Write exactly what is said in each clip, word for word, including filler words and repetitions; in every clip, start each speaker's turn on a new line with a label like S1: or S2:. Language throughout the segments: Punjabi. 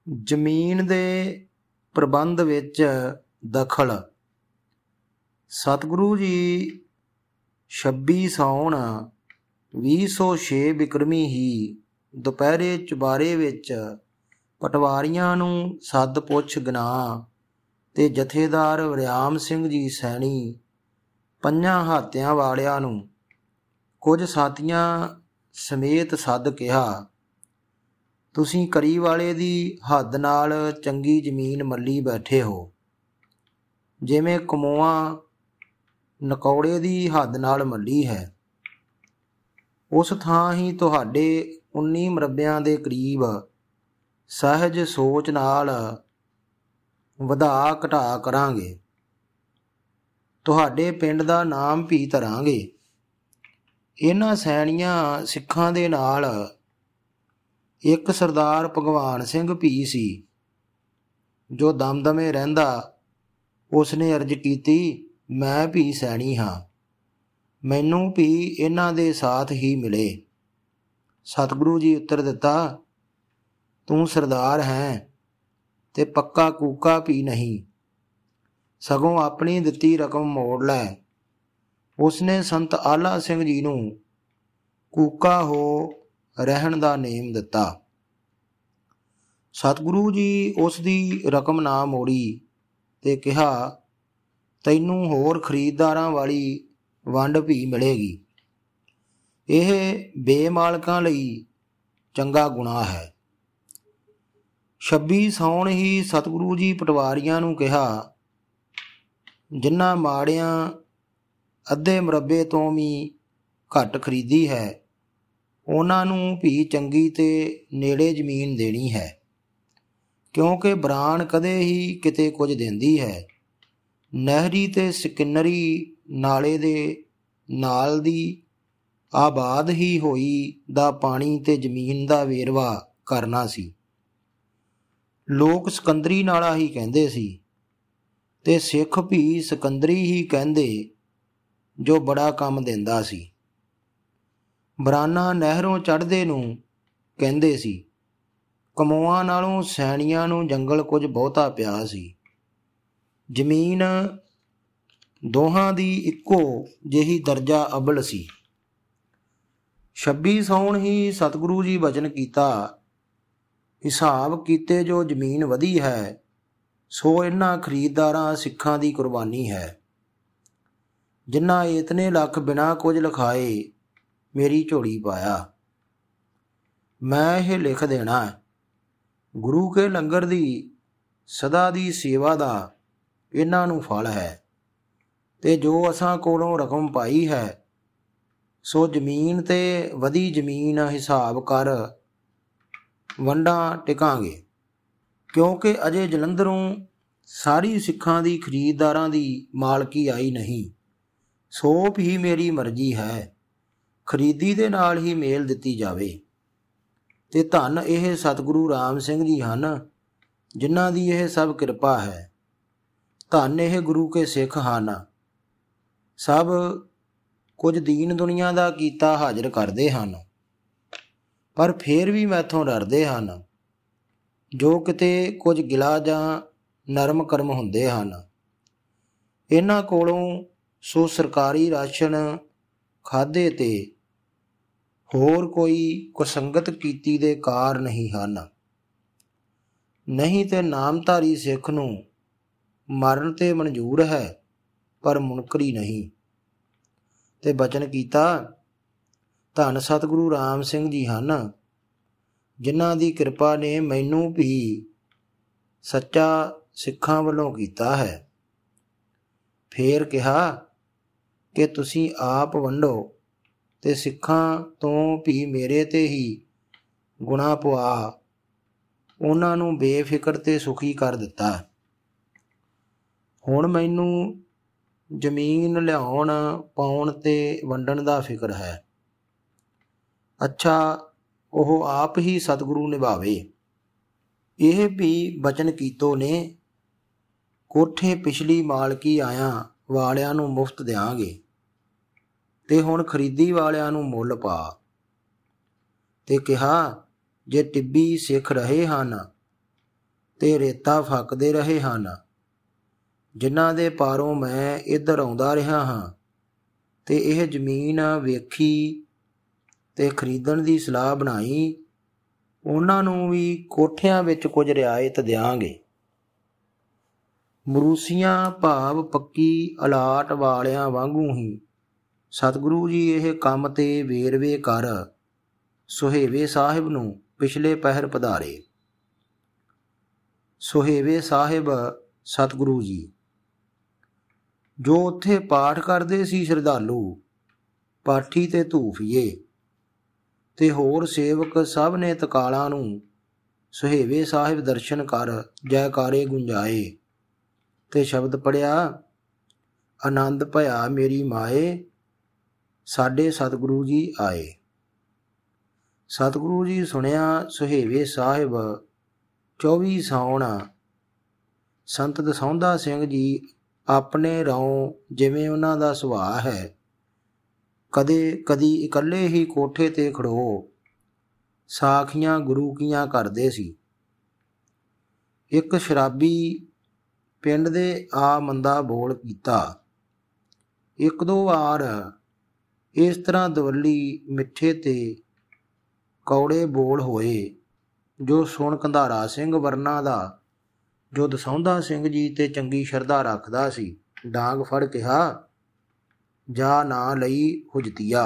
S1: ਜ਼ਮੀਨ ਦੇ ਪ੍ਰਬੰਧ ਵਿੱਚ ਦਖਲ। ਸਤਿਗੁਰੂ ਜੀ ਛੱਬੀ ਸਾਉਣ ਵੀਹ ਸੌ ਛੇ ਬਿਕਰਮੀ ਹੀ ਦੁਪਹਿਰੇ ਚੁਬਾਰੇ ਵਿੱਚ ਪਟਵਾਰੀਆਂ ਨੂੰ ਸੱਦ ਪੁੱਛ ਗਨਾ ਤੇ ਜਥੇਦਾਰ ਵਰਿਆਮ ਸਿੰਘ ਜੀ ਸੈਣੀ ਪੰਜਾਂ ਹਾਤਿਆਂ ਵਾਲਿਆਂ ਨੂੰ ਕੁਝ ਸਾਥੀਆਂ ਸਮੇਤ ਸੱਦ ਕਿਹਾ, ਤੁਸੀਂ ਕਰੀ ਵਾਲੇ ਦੀ ਹੱਦ ਨਾਲ ਚੰਗੀ ਜ਼ਮੀਨ ਮੱਲੀ ਬੈਠੇ ਹੋ, ਜਿਵੇਂ ਕਮੋਆਂ ਨਕੌੜੇ ਦੀ ਹੱਦ ਨਾਲ ਮੱਲੀ ਹੈ। ਉਸ ਥਾਂ ਹੀ ਤੁਹਾਡੇ ਉੱਨੀ ਮਰਬਿਆਂ ਦੇ ਕਰੀਬ ਸਹਿਜ ਸੋਚ ਨਾਲ ਵਧਾ ਘਟਾ ਕਰਾਂਗੇ। ਤੁਹਾਡੇ ਪਿੰਡ ਦਾ ਨਾਮ ਵੀ ਧਰਾਂਗੇ। ਇਹਨਾਂ ਸੈਣੀਆਂ ਸਿੱਖਾਂ ਦੇ ਨਾਲ ਇੱਕ ਸਰਦਾਰ ਭਗਵਾਨ ਸਿੰਘ ਭੀ ਸੀ, ਜੋ ਦਮਦਮੇ ਰਹਿੰਦਾ। ਉਸਨੇ ਅਰਜ਼ ਕੀਤੀ, ਮੈਂ ਵੀ ਸੈਣੀ ਹਾਂ, ਮੈਨੂੰ ਵੀ ਇਹਨਾਂ ਦੇ ਸਾਥ ਹੀ ਮਿਲੇ। ਸਤਿਗੁਰੂ ਜੀ ਉੱਤਰ ਦਿੱਤਾ, ਤੂੰ ਸਰਦਾਰ ਹੈ ਤੇ ਪੱਕਾ ਕੂਕਾ ਵੀ ਨਹੀਂ, ਸਗੋਂ ਆਪਣੀ ਦਿੱਤੀ ਰਕਮ ਮੋੜ ਲੈ। ਉਸਨੇ ਸੰਤ ਆਲਾ ਸਿੰਘ ਜੀ ਨੂੰ ਕੂਕਾ ਹੋ ਰਹਿਣ ਦਾ ਨੇਮ ਦਿੱਤਾ। ਸਤਿਗੁਰੂ ਜੀ ਉਸ ਦੀ ਰਕਮ ਨਾ ਮੋੜੀ ਤੇ ਕਿਹਾ, ਤੈਨੂੰ ਹੋਰ ਖਰੀਦਦਾਰਾਂ ਵਾਲੀ ਵੰਡ ਵੀ ਮਿਲੇਗੀ। ਇਹ ਬੇਮਾਲਕਾਂ ਲਈ ਚੰਗਾ ਗੁਨਾਹ ਹੈ। ਛੱਬੀ ਸਾਉਣ ਹੀ ਸਤਿਗੁਰੂ ਜੀ ਪਟਵਾਰੀਆਂ ਨੂੰ ਕਿਹਾ, ਜਿਨ੍ਹਾਂ ਮਾੜਿਆਂ ਅੱਧੇ ਮੁਰੱਬੇ ਤੋਂ ਵੀ ਘੱਟ ਖਰੀਦੀ ਹੈ, ਉਹਨਾਂ ਨੂੰ ਵੀ ਚੰਗੀ ਤੇ ਨੇੜੇ ਜ਼ਮੀਨ ਦੇਣੀ ਹੈ, ਕਿਉਂਕਿ ਬਰਾਨ ਕਦੇ ਹੀ ਕਿਤੇ ਕੁਝ ਦਿੰਦੀ ਹੈ। ਨਹਿਰੀ ਤੇ ਸਕਿੰਨਰੀ ਨਾਲੇ ਦੇ ਨਾਲ ਦੀ ਆਬਾਦ ਹੀ ਹੋਈ ਦਾ ਪਾਣੀ ਤੇ ਜ਼ਮੀਨ ਦਾ ਵੇਰਵਾ ਕਰਨਾ ਸੀ। ਲੋਕ ਸਿਕੰਦਰੀ ਨਾਲਾ ਹੀ ਕਹਿੰਦੇ ਸੀ ਤੇ ਸਿੱਖ ਵੀ ਸਿਕੰਦਰੀ ਹੀ ਕਹਿੰਦੇ, ਜੋ ਬੜਾ ਕੰਮ ਦਿੰਦਾ ਸੀ। ਬਰਾਨਾ ਨਹਿਰੋਂ ਚੜ੍ਹਦੇ ਨੂੰ ਕਹਿੰਦੇ ਸੀ। ਕਮੋਆਂ ਨਾਲੋਂ ਸੈਣੀਆਂ ਨੂੰ ਜੰਗਲ ਕੁਝ ਬਹੁਤਾ ਪਿਆ ਸੀ। ਜ਼ਮੀਨ ਦੋਹਾਂ ਦੀ ਇੱਕੋ ਜਿਹੀ ਦਰਜਾ ਅਬਲ ਸੀ। ਛੱਬੀ ਸਾਉਣ ਹੀ ਸਤਿਗੁਰੂ ਜੀ ਬਚਨ ਕੀਤਾ, ਹਿਸਾਬ ਕੀਤੇ ਜੋ ਜ਼ਮੀਨ ਵਧੀ ਹੈ, ਸੋ ਇਹਨਾਂ ਖਰੀਦਦਾਰਾਂ ਸਿੱਖਾਂ ਦੀ ਕੁਰਬਾਨੀ ਹੈ, ਜਿਨ੍ਹਾਂ ਇਤਨੇ ਲੱਖ ਬਿਨਾਂ ਕੁਝ ਲਿਖਾਏ ਮੇਰੀ ਝੋਲੀ ਪਾਇਆ। ਮੈਂ ਇਹ ਲਿਖ ਦੇਣਾ, ਗੁਰੂ ਕੇ ਲੰਗਰ ਦੀ ਸਦਾ ਦੀ ਸੇਵਾ ਦਾ ਇਹਨਾਂ ਨੂੰ ਫਲ ਹੈ, ਤੇ ਜੋ ਅਸਾਂ ਕੋਲੋਂ ਰਕਮ ਪਾਈ ਹੈ, ਸੋ ਜ਼ਮੀਨ ਤੇ ਵਧੀ ਜ਼ਮੀਨ ਹਿਸਾਬ ਕਰ ਵੰਡਾਂ ਟਿਕਾਂਗੇ, ਕਿਉਂਕਿ ਅਜੇ ਜਲੰਧਰੋਂ ਸਾਰੀ ਸਿੱਖਾਂ ਦੀ ਖਰੀਦਦਾਰਾਂ ਦੀ ਮਾਲਕੀ ਆਈ ਨਹੀਂ। ਸੋ ਵੀ ਮੇਰੀ ਮਰਜ਼ੀ ਹੈ, ਖਰੀਦੀ ਦੇ ਨਾਲ ਹੀ ਮੇਲ ਦਿੱਤੀ ਜਾਵੇ। ਤੇ ਧੰਨ ਇਹ ਸਤਿਗੁਰੂ ਰਾਮ ਸਿੰਘ ਜੀ ਹਨ, ਜਿਨ੍ਹਾਂ ਦੀ ਇਹ ਸਭ ਕਿਰਪਾ ਹੈ। ਧੰਨ ਇਹ ਗੁਰੂ ਕੇ ਸਿੱਖ ਹਨ, ਸਭ ਕੁਝ ਦੀਨ ਦੁਨੀਆ ਦਾ ਕੀਤਾ ਹਾਜ਼ਰ ਕਰਦੇ ਹਨ, ਪਰ ਫੇਰ ਵੀ ਮੈਥੋਂ ਡਰਦੇ ਹਨ, ਜੋ ਕਿਤੇ ਕੁਝ ਗਿਲਾ ਜਾਂ ਨਰਮ ਕਰਮ ਹੁੰਦੇ ਹਨ। ਇਹਨਾਂ ਕੋਲੋਂ ਸੋ ਸਰਕਾਰੀ ਰਾਸ਼ਨ ਖਾਧੇ ਤੇ ਹੋਰ ਕੋਈ ਕੁਸੰਗਤ ਕੀਤੀ ਦੇ ਕਾਰ ਨਹੀਂ ਹਨ। ਨਹੀਂ ਤੇ ਨਾਮਧਾਰੀ ਸਿੱਖ ਨੂੰ ਮਰਨ ਤੇ ਮਨਜ਼ੂਰ ਹੈ, ਪਰ ਮੁਨਕਰੀ ਨਹੀਂ। ਤੇ ਬਚਨ ਕੀਤਾ, ਧੰਨ ਸਤਿਗੁਰੂ ਰਾਮ ਸਿੰਘ ਜੀ ਹਨ, ਜਿਨ੍ਹਾਂ ਦੀ ਕਿਰਪਾ ਨੇ ਮੈਨੂੰ ਵੀ ਸੱਚਾ ਸਿੱਖਾਂ ਵੱਲੋਂ ਕੀਤਾ ਹੈ। ਫੇਰ ਕਿਹਾ ਕਿ ਤੁਸੀਂ ਆਪ ਵੰਡੋ ਤੇ ਸਿੱਖਾਂ ਤੋਂ ਵੀ ਮੇਰੇ ਤੇ ਹੀ ਗੁਣਾ ਪਵਾ ਉਹਨਾਂ ਨੂੰ ਬੇਫਿਕਰ ਤੇ ਸੁਖੀ ਕਰ ਦਿੱਤਾ। ਹੁਣ ਮੈਨੂੰ ਜ਼ਮੀਨ ਲਿਆਉਣ ਪਾਉਣ ਤੇ ਵੰਡਣ ਦਾ ਫਿਕਰ ਹੈ। ਅੱਛਾ, ਉਹ ਆਪ ਹੀ ਸਤਿਗੁਰੂ ਨਿਭਾਵੇ। ਇਹ ਵੀ ਬਚਨ ਕੀਤੋ ਨੇ, ਕੋਠੇ ਪਿਛਲੀ ਮਾਲਕੀ ਆਇਆਂ ਵਾਲਿਆਂ ਨੂੰ ਮੁਫਤ ਦਿਆਂਗੇ, ਤੇ ਹੁਣ ਖਰੀਦੀ ਵਾਲਿਆਂ ਨੂੰ ਮੁੱਲ ਪਾ। ਤੇ ਕਿਹਾ, ਜੇ ਟਿੱਬੀ ਸਿੱਖ ਰਹੇ ਹਨ ਤੇ ਰੇਤਾ ਫੱਕਦੇ ਰਹੇ ਹਨ, ਜਿਨ੍ਹਾਂ ਦੇ ਪਾਰੋਂ ਮੈਂ ਇੱਧਰ ਆਉਂਦਾ ਰਿਹਾ ਹਾਂ ਤੇ ਇਹ ਜ਼ਮੀਨ ਵੇਖੀ ਤੇ ਖਰੀਦਣ ਦੀ ਸਲਾਹ ਬਣਾਈ, ਉਹਨਾਂ ਨੂੰ ਵੀ ਕੋਠਿਆਂ ਵਿੱਚ ਕੁਝ ਰਿਆਇਤ ਦਿਆਂਗੇ। ਮਰੂਸੀਆਂ ਭਾਵ ਪੱਕੀ ਅਲਾਟ ਵਾਲਿਆਂ ਵਾਂਗੂ ਹੀ ਸਤਿਗੁਰੂ ਜੀ ਇਹ ਕੰਮ ਤੇ ਵੇਰਵੇ ਕਰ ਸੁਹੇਵੇ ਸਾਹਿਬ ਨੂੰ ਪਿਛਲੇ ਪਹਿਰ ਪਧਾਰੇ। ਸੁਹੇਵੇ ਸਾਹਿਬ ਸਤਿਗੁਰੂ ਜੀ ਜੋ ਉੱਥੇ ਪਾਠ ਕਰਦੇ ਸੀ ਸ਼ਰਧਾਲੂ, ਪਾਠੀ ਤੇ ਧੂਫੀਏ ਤੇ ਹੋਰ ਸੇਵਕ ਸਭ ਨੇ ਤਕਾਲਾਂ ਨੂੰ ਸੁਹੇਵੇ ਸਾਹਿਬ ਦਰਸ਼ਨ ਕਰ ਜੈਕਾਰੇ ਗੁੰਜਾਏ ਤੇ ਸ਼ਬਦ ਪੜਿਆ, ਆਨੰਦ ਭਇਆ ਮੇਰੀ ਮਾਏ, ਸਾਡੇ ਸਤਿਗੁਰੂ ਜੀ ਆਏ। ਸਤਿਗੁਰੂ ਜੀ ਸੁਣਿਆ ਸੁਹੇਵੇ ਸਾਹਿਬ ਚੌਵੀ ਸਾਉਣ ਸੰਤ ਦਸੌਂਧਾ ਸਿੰਘ ਜੀ ਆਪਣੇ ਰੌਂ, ਜਿਵੇਂ ਉਹਨਾਂ ਦਾ ਸੁਭਾਅ ਹੈ, ਕਦੇ ਕਦੀ ਇਕੱਲੇ ਹੀ ਕੋਠੇ ਤੇ ਖੜੋ ਸਾਖੀਆਂ ਗੁਰੂ ਕੀਆਂ ਕਰਦੇ ਸੀ। ਇੱਕ ਸ਼ਰਾਬੀ ਪਿੰਡ ਦੇ ਆ ਮੰਦਾ ਬੋਲ ਕੀਤਾ। ਇੱਕ ਦੋ ਵਾਰ ਇਸ ਤਰ੍ਹਾਂ ਦਵੱਲੀ ਮਿੱਠੇ ਤੇ ਕੌੜੇ ਬੋਲ ਹੋਏ, ਜੋ ਸੁਣ ਕੰਧਾਰਾ ਸਿੰਘ ਵਰਨਾ ਦਾ, ਜੋ ਦਸੌਂਧਾ ਸਿੰਘ ਜੀ ਤੇ ਚੰਗੀ ਸ਼ਰਧਾ ਰੱਖਦਾ ਸੀ, ਡਾਂਗ ਫੜ ਕਿਹਾ, ਜਾ ਨਾ ਲਈ ਹੁਜਤੀਆ।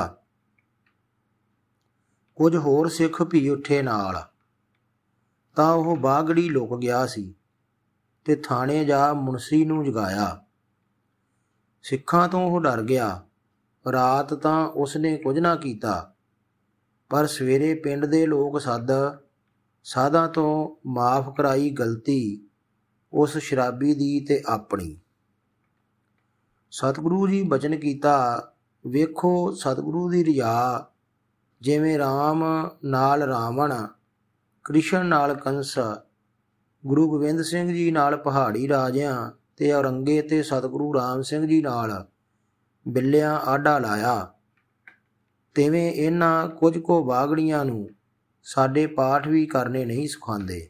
S1: ਕੁਝ ਹੋਰ ਸਿੱਖ ਭੀ ਉੱਠੇ ਨਾਲ, ਤਾਂ ਉਹ ਬਾਗੜੀ ਲੁਕ ਗਿਆ ਸੀ ਤੇ ਥਾਣੇ ਜਾ ਮੁਨਸੀ ਨੂੰ ਜਗਾਇਆ। ਸਿੱਖਾਂ ਤੋਂ ਉਹ ਡਰ ਗਿਆ। ਰਾਤ ਤਾਂ ਉਸਨੇ ਕੁਝ ਨਾ ਕੀਤਾ, ਪਰ ਸਵੇਰੇ ਪਿੰਡ ਦੇ ਲੋਕ ਸੱਦ ਸਾਧਾਂ ਤੋਂ ਮਾਫ ਕਰਾਈ ਗਲਤੀ ਉਸ ਸ਼ਰਾਬੀ ਦੀ ਤੇ ਆਪਣੀ। ਸਤਿਗੁਰੂ ਜੀ ਬਚਨ ਕੀਤਾ, ਵੇਖੋ ਸਤਿਗੁਰੂ ਦੀ ਰਿਆ, ਜਿਵੇਂ ਰਾਮ ਨਾਲ ਰਾਵਣ, ਕ੍ਰਿਸ਼ਨ ਨਾਲ ਕੰਸ, ਗੁਰੂ ਗੋਬਿੰਦ ਸਿੰਘ ਜੀ ਨਾਲ ਪਹਾੜੀ ਰਾਜਿਆਂ ਤੇ ਔਰੰਗੇ ਤੇ ਸਤਿਗੁਰੂ ਰਾਮ ਸਿੰਘ ਜੀ ਨਾਲ ਬਿੱਲਿਆਂ ਆਡਾ ਲਾਇਆ, ਤਿਵੇਂ ਇਹਨਾਂ ਕੁਝ ਕੁ ਬਾਗੜੀਆਂ ਨੂੰ ਸਾਡੇ ਪਾਠ ਵੀ ਕਰਨੇ ਨਹੀਂ ਸਿਖਾਉਂਦੇ।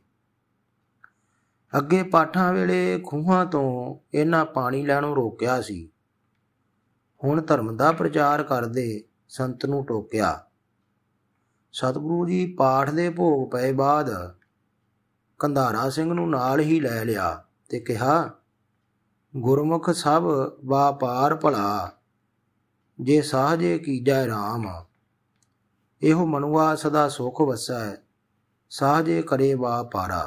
S1: ਅੱਗੇ ਪਾਠਾਂ ਵੇਲੇ ਖੂਹਾਂ ਤੋਂ ਇਹਨਾਂ ਪਾਣੀ ਲੈਣੋਂ ਰੋਕਿਆ ਸੀ, ਹੁਣ ਧਰਮ ਦਾ ਪ੍ਰਚਾਰ ਕਰਦੇ ਸੰਤ ਨੂੰ ਟੋਕਿਆ। ਸਤਿਗੁਰੂ ਜੀ ਪਾਠ ਦੇ ਭੋਗ ਪਏ ਬਾਅਦ ਕੰਧਾਰਾ ਸਿੰਘ ਨੂੰ ਨਾਲ ਹੀ ਲੈ ਲਿਆ ਤੇ ਕਿਹਾ, ਗੁਰਮੁਖ ਸਭ ਵਾਪਾਰ ਭਲਾ, ਜੇ ਸਾਹਜੇ ਕੀਜੈ ਰਾਮ, ਇਹੋ ਮਨੁਆ ਸਦਾ ਸੁਖ ਵਸੈ, ਸਾਹਜੇ ਕਰੇ ਵਾਪਾਰਾ।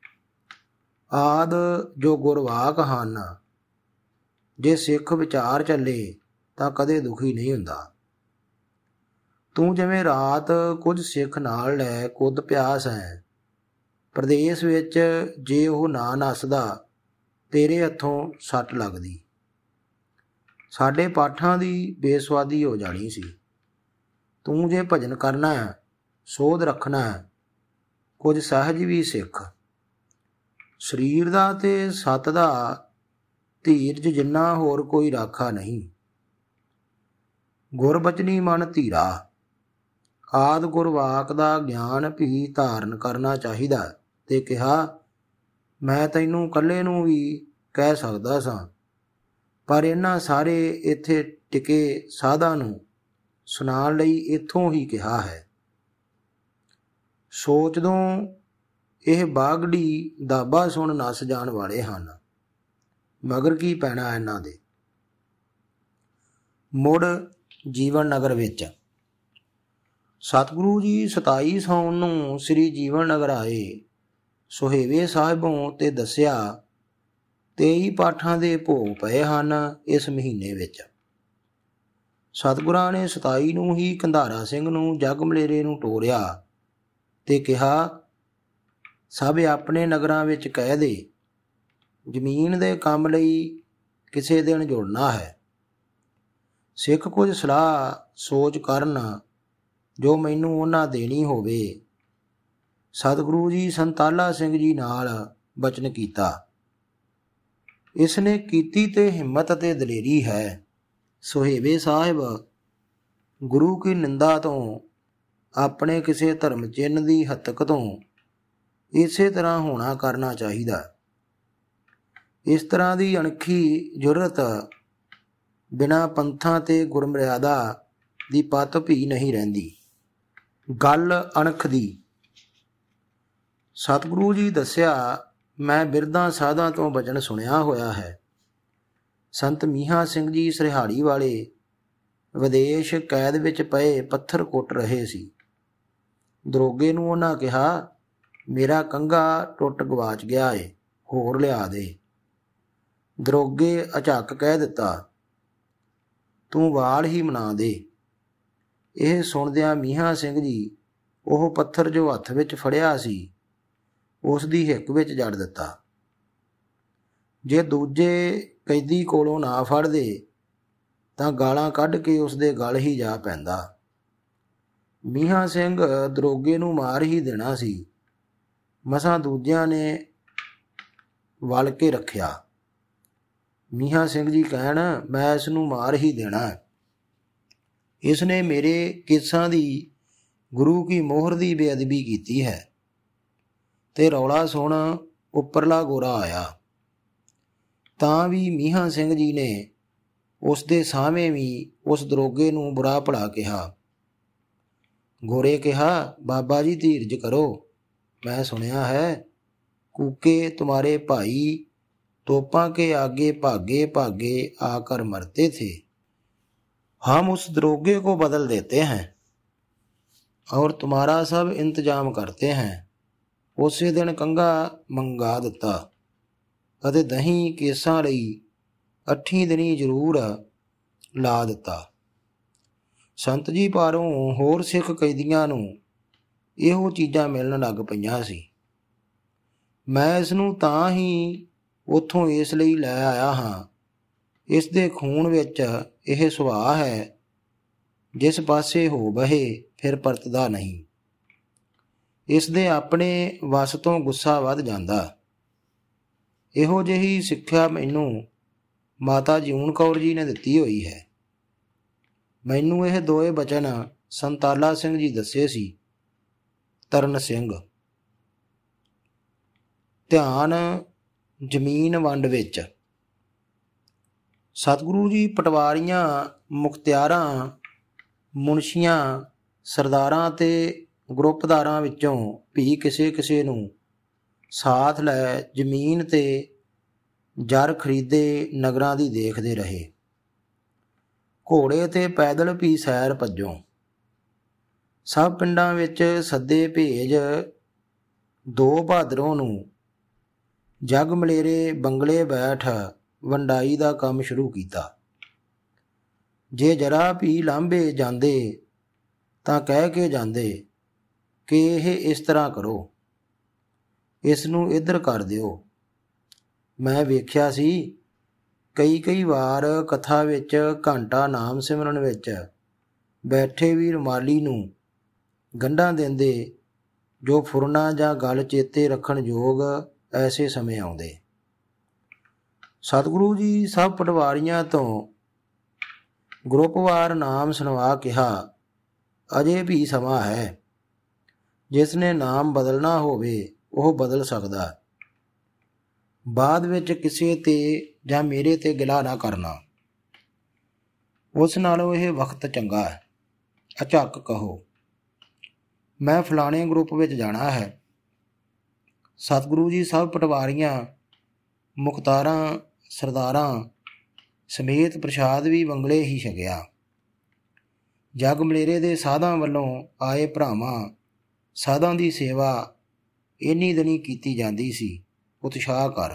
S1: ਆਦ ਜੋ ਗੁਰਵਾਕ ਹਨ, ਜੇ ਸਿੱਖ ਵਿਚਾਰ ਚੱਲੇ ਤਾਂ ਕਦੇ ਦੁਖੀ ਨਹੀਂ ਹੁੰਦਾ। ਤੂੰ ਜਿਵੇਂ ਰਾਤ ਕੁਝ ਸਿੱਖ ਨਾਲ ਲੈ ਕੁੱਦ ਪਿਆਸ ਹੈ, ਪ੍ਰਦੇਸ਼ ਵਿੱਚ ਜੇ ਉਹ ਨਾ ਨੱਸਦਾ ਤੇਰੇ ਹੱਥੋਂ ਸੱਟ ਲੱਗਦੀ। ਸਾਡੇ ਪਾਠਾਂ ਦੀ ਬੇਸਵਾਦੀ ਹੋ ਜਾਣੀ ਸੀ। ਤੂੰ ਜੇ ਭਜਨ ਕਰਨਾ ਹੈ, ਸੋਧ ਰੱਖਣਾ ਹੈ, ਕੁਝ ਸਹਿਜ ਵੀ ਸਿੱਖ। ਸਰੀਰ ਦਾ ਤੇ ਸੱਤ ਦਾ ਧੀਰਜ ਜਿੰਨਾ ਹੋਰ ਕੋਈ ਰਾਖਾ ਨਹੀਂ। ਗੁਰਬਚਨੀ ਮਨ ਧੀਰਾ, ਆਦ ਗੁਰਵਾਕ ਦਾ ਗਿਆਨ ਵੀ ਧਾਰਨ ਕਰਨਾ ਚਾਹੀਦਾ ਤੇ ਕਿਹਾ, ਮੈਂ ਤੈਨੂੰ ਇਕੱਲੇ ਨੂੰ ਵੀ ਕਹਿ ਸਕਦਾ ਸਾਂ, ਪਰ ਇਹਨਾਂ ਸਾਰੇ ਇੱਥੇ ਟਿਕੇ ਸਾਧਾਂ ਨੂੰ ਸੁਣਾਉਣ ਲਈ ਇੱਥੋਂ ਹੀ ਕਿਹਾ ਹੈ। ਸੋਚਦੋਂ ਇਹ ਬਾਗੜੀ ਦਾਬਾ ਸੁਣ ਨੱਸ ਜਾਣ ਵਾਲੇ ਹਨ, ਮਗਰ ਕੀ ਪੈਣਾ ਇਹਨਾਂ ਦੇ। ਮੁੜ ਜੀਵਨ ਨਗਰ ਵਿੱਚ ਸਤਿਗੁਰੂ ਜੀ ਸਤਾਈ ਸਾਉਣ ਨੂੰ ਸ੍ਰੀ ਜੀਵਨ ਨਗਰ ਆਏ। ਸੁਹੇਵੇ ਸਾਹਿਬੋਂ ਤੇ ਦੱਸਿਆ, ਤੇਈ ਪਾਠਾਂ ਦੇ ਭੋਗ ਪਏ ਹਨ ਇਸ ਮਹੀਨੇ ਵਿੱਚ। ਸਤਿਗੁਰਾਂ ਨੇ ਸਤਾਈ ਨੂੰ ਹੀ ਕੰਧਾਰਾ ਸਿੰਘ ਨੂੰ ਜਗ ਮਲੇਰੇ ਨੂੰ ਟੋਰਿਆ ਤੇ ਕਿਹਾ, ਸਭ ਆਪਣੇ ਨਗਰਾਂ ਵਿੱਚ ਕਹਿ ਦੇ, ਜ਼ਮੀਨ ਦੇ ਕੰਮ ਲਈ ਕਿਸੇ ਦਿਨ ਜੁੜਨਾ ਹੈ। ਸਿੱਖ ਕੁਝ ਸਲਾਹ ਸੋਚ ਕਰਨ ਜੋ ਮੈਨੂੰ ਉਹਨਾਂ ਦੇਣੀ ਹੋਵੇ। ਸਤਿਗੁਰੂ ਜੀ ਸੰਤਾਲਾ ਸਿੰਘ ਜੀ ਨਾਲ ਬਚਨ ਕੀਤਾ। ਇਸ ਨੇ ਕੀਤੀ ਤੇ ਹਿੰਮਤ ਅਤੇ ਦਲੇਰੀ ਹੈ। ਸੁਹੇਵੇ ਸਾਹਿਬ ਗੁਰੂ ਕੀ ਨਿੰਦਾ ਤੋਂ, ਆਪਣੇ ਕਿਸੇ ਧਰਮ ਚਿੰਨ੍ਹ ਦੀ ਹੱਤਕ ਤੋਂ ਇਸੇ ਤਰ੍ਹਾਂ ਹੋਣਾ ਕਰਨਾ ਚਾਹੀਦਾ। ਇਸ ਤਰ੍ਹਾਂ ਦੀ ਅਣਖੀ ਜ਼ਰੂਰਤ ਬਿਨਾਂ ਪੰਥਾਂ ਤੇ ਗੁਰਮਰਿਆਦਾ ਦੀ ਪੱਤ ਵੀ ਨਹੀਂ ਰਹਿੰਦੀ। ਗੱਲ ਅਣਖ ਦੀ। ਸਤਿਗੁਰੂ ਜੀ ਦੱਸਿਆ, ਮੈਂ ਬਿਰਧਾਂ ਸਾਧਾਂ ਤੋਂ ਬਚਨ ਸੁਣਿਆ ਹੋਇਆ ਹੈ। ਸੰਤ ਮੀਹਾਂ ਸਿੰਘ ਜੀ ਸਰਿਹਾੜੀ ਵਾਲੇ ਵਿਦੇਸ਼ ਕੈਦ ਵਿੱਚ ਪਏ ਪੱਥਰ ਕੁੱਟ ਰਹੇ ਸੀ। ਦਰੋਗੇ ਨੂੰ ਉਹਨਾਂ ਕਿਹਾ, ਮੇਰਾ ਕੰਘਾ ਟੁੱਟ ਗਵਾਚ ਗਿਆ ਏ, ਹੋਰ ਲਿਆ ਦੇ। ਦਰੋਗੇ ਅਝੱਕ ਕਹਿ ਦਿੱਤਾ, ਤੂੰ ਵਾਲ ਹੀ ਮਨਾ ਦੇ। ਇਹ ਸੁਣਦਿਆਂ ਮੀਹਾਂ ਸਿੰਘ ਜੀ ਉਹ ਪੱਥਰ ਜੋ ਹੱਥ ਵਿੱਚ ਫੜਿਆ ਸੀ ਉਸ ਦੀ ਹਿੱਕ ਵਿੱਚ ਜੜ ਦਿੱਤਾ। ਜੇ ਦੂਜੇ ਕੈਦੀ ਕੋਲੋਂ ਨਾ ਫੜਦੇ ਤਾਂ ਗਾਲਾਂ ਕੱਢ ਕੇ ਉਸਦੇ ਗਲ ਹੀ ਜਾ ਪੈਂਦਾ। ਮੀਹਾਂ ਸਿੰਘ ਦਰੋਗੇ ਨੂੰ ਮਾਰ ਹੀ ਦੇਣਾ ਸੀ, ਮਸਾਂ ਦੂਜਿਆਂ ਨੇ ਵਲ ਕੇ ਰੱਖਿਆ। ਮੀਹਾਂ ਸਿੰਘ ਜੀ ਕਹਿਣ, ਮੈਂ ਇਸ ਨੂੰ ਮਾਰ ਹੀ ਦੇਣਾ, ਇਸ ਨੇ ਮੇਰੇ ਕੇਸਾਂ ਦੀ ਗੁਰੂ ਕੀ ਮੋਹਰ ਦੀ ਬੇਅਦਬੀ ਕੀਤੀ ਹੈ। ਤੇ ਰੌਲਾ ਸੁਣ ਉੱਪਰਲਾ ਗੋਰਾ ਆਇਆ। ਤਾਂ ਵੀ ਮੀਹਾਂ ਸਿੰਘ ਜੀ ਨੇ ਉਸ ਦੇ ਸਾਹਵੇਂ ਵੀ ਉਸ ਦਰੋਗੇ ਨੂੰ ਬੁਰਾ ਭਲਾ ਕਿਹਾ। ਗੋਰੇ ਕਿਹਾ, ਬਾਬਾ ਜੀ ਧੀਰਜ ਕਰੋ, ਮੈਂ ਸੁਣਿਆ ਹੈ ਕੂਕੇ ਤੁਮਾਰੇ ਭਾਈ तोपा के आगे भागे भागे आकर मरते थे। हम उस दरोगे को बदल देते हैं और तुम्हारा सब इंतजाम करते हैं। उसे दिन कंघा मंगा दिता ਅਤੇ ਦਹੀਂ ਕੇਸਾਂ ਲਈ ਅੱਠੀਂ ਦਿਨੀ ਜ਼ਰੂਰ ਲਾ ਦਿੱਤਾ। ਸੰਤ ਜੀ ਪਾਰੋਂ ਹੋਰ ਸਿੱਖ ਕੈਦੀਆਂ ਨੂੰ ਇਹੋ ਚੀਜ਼ਾਂ ਮਿਲਣ ਲੱਗ ਪਈਆਂ ਸੀ। ਮੈਂ ਇਸ ਨੂੰ ਤਾਂ ਹੀ ਉੱਥੋਂ ਇਸ ਲਈ ਲੈ ਆਇਆ ਹਾਂ, ਇਸ ਦੇ ਖੂਨ ਵਿੱਚ ਇਹ ਸੁਭਾਅ ਹੈ, ਜਿਸ ਪਾਸੇ ਹੋ ਬਹੇ ਫਿਰ ਪਰਤਦਾ ਨਹੀਂ। ਇਸ ਦੇ ਆਪਣੇ ਵਸ ਤੋਂ ਗੁੱਸਾ ਵੱਧ ਜਾਂਦਾ। ਇਹੋ ਜਿਹੀ ਸਿੱਖਿਆ ਮੈਨੂੰ ਮਾਤਾ ਜੂਨ ਕੌਰ ਜੀ ਨੇ ਦਿੱਤੀ ਹੋਈ ਹੈ। ਮੈਨੂੰ ਇਹ ਦੋਏ ਬਚਨ ਸੰਤਾਲਾ ਸਿੰਘ ਜੀ ਦੱਸੇ ਸੀ। ਤਰਨ ਸਿੰਘ। ਧਿਆਨ ਜ਼ਮੀਨ ਵੰਡ ਵਿੱਚ। ਸਤਿਗੁਰੂ ਜੀ ਪਟਵਾਰੀਆਂ, ਮੁਖਤਿਆਰਾਂ, ਮੁਨਸ਼ੀਆਂ, ਸਰਦਾਰਾਂ ਤੇ ਗਰੁੱਪਦਾਰਾਂ ਵਿੱਚੋਂ ਵੀ ਕਿਸੇ ਕਿਸੇ ਨੂੰ ਸਾਥ ਲੈ ਜ਼ਮੀਨ ਤੇ ਜਰ ਖਰੀਦੇ ਨਗਰਾਂ ਦੀ ਦੇਖਦੇ ਰਹੇ। ਘੋੜੇ ਤੇ ਪੈਦਲ ਵੀ ਸੈਰ ਭੱਜੋਂ। ਸਭ ਪਿੰਡਾਂ ਵਿੱਚ ਸੱਦੇ ਭੇਜ ਦੋ ਭਾਦਰੋਂ ਨੂੰ ਜਗ ਮਲੇਰੇ ਬੰਗਲੇ ਬੈਠ ਵੰਡਾਈ ਦਾ ਕੰਮ ਸ਼ੁਰੂ ਕੀਤਾ। ਜੇ ਜਰਾ ਵੀ ਲਾਂਭੇ ਜਾਂਦੇ ਤਾਂ ਕਹਿ ਕੇ ਜਾਂਦੇ ਕਿ ਇਹ ਇਸ ਤਰ੍ਹਾਂ ਕਰੋ, ਇਸ ਨੂੰ ਇੱਧਰ ਕਰ ਦਿਓ। ਮੈਂ ਵੇਖਿਆ ਸੀ ਕਈ ਕਈ ਵਾਰ ਕਥਾ ਵਿੱਚ ਘੰਟਾ ਨਾਮ ਸਿਮਰਨ ਵਿੱਚ ਬੈਠੇ ਵੀ ਰੁਮਾਲੀ ਨੂੰ ਗੰਢਾਂ ਦਿੰਦੇ, ਜੋ ਫੁਰਨਾ ਜਾਂ ਗੱਲ ਚੇਤੇ ਰੱਖਣ ਯੋਗ ਐਸੇ ਸਮੇਂ ਆਉਂਦੇ। ਸਤਿਗੁਰੂ ਜੀ ਸਭ ਪਟਵਾਰੀਆਂ ਤੋਂ ਗਰੁੱਪਵਾਰ ਨਾਮ ਸੁਣਵਾ ਕਿਹਾ, ਅਜੇ ਵੀ ਸਮਾਂ ਹੈ। ਜਿਸ ਨੇ ਨਾਮ ਬਦਲਣਾ ਹੋਵੇ ਉਹ ਬਦਲ ਸਕਦਾ। ਬਾਅਦ ਵਿੱਚ ਕਿਸੇ ਤੇ ਜਾਂ ਮੇਰੇ ਤੇ ਗਿਲਾ ਨਾ ਕਰਨਾ, ਉਸ ਨਾਲੋਂ ਇਹ ਵਕਤ ਚੰਗਾ ਹੈ। ਅਝੱਕ ਕਹੋ, ਮੈਂ ਫਲਾਣੇ ਗਰੁੱਪ ਵਿੱਚ ਜਾਣਾ ਹੈ। ਸਤਿਗੁਰੂ ਜੀ ਸਭ ਪਟਵਾਰੀਆਂ, ਮੁਖਤਾਰਾਂ, ਸਰਦਾਰਾਂ ਸਮੇਤ ਪ੍ਰਸ਼ਾਦ ਵੀ ਬੰਗਲੇ ਹੀ ਛਕਿਆ। ਜਗ ਮਲੇਰੇ ਦੇ ਸਾਧਾਂ ਵੱਲੋਂ ਆਏ ਭਰਾਵਾਂ ਸਾਧਾਂ ਦੀ ਸੇਵਾ ਇੰਨੀ ਦਿਨੀ ਕੀਤੀ ਜਾਂਦੀ ਸੀ। ਉਤਸ਼ਾਹ ਕਰ।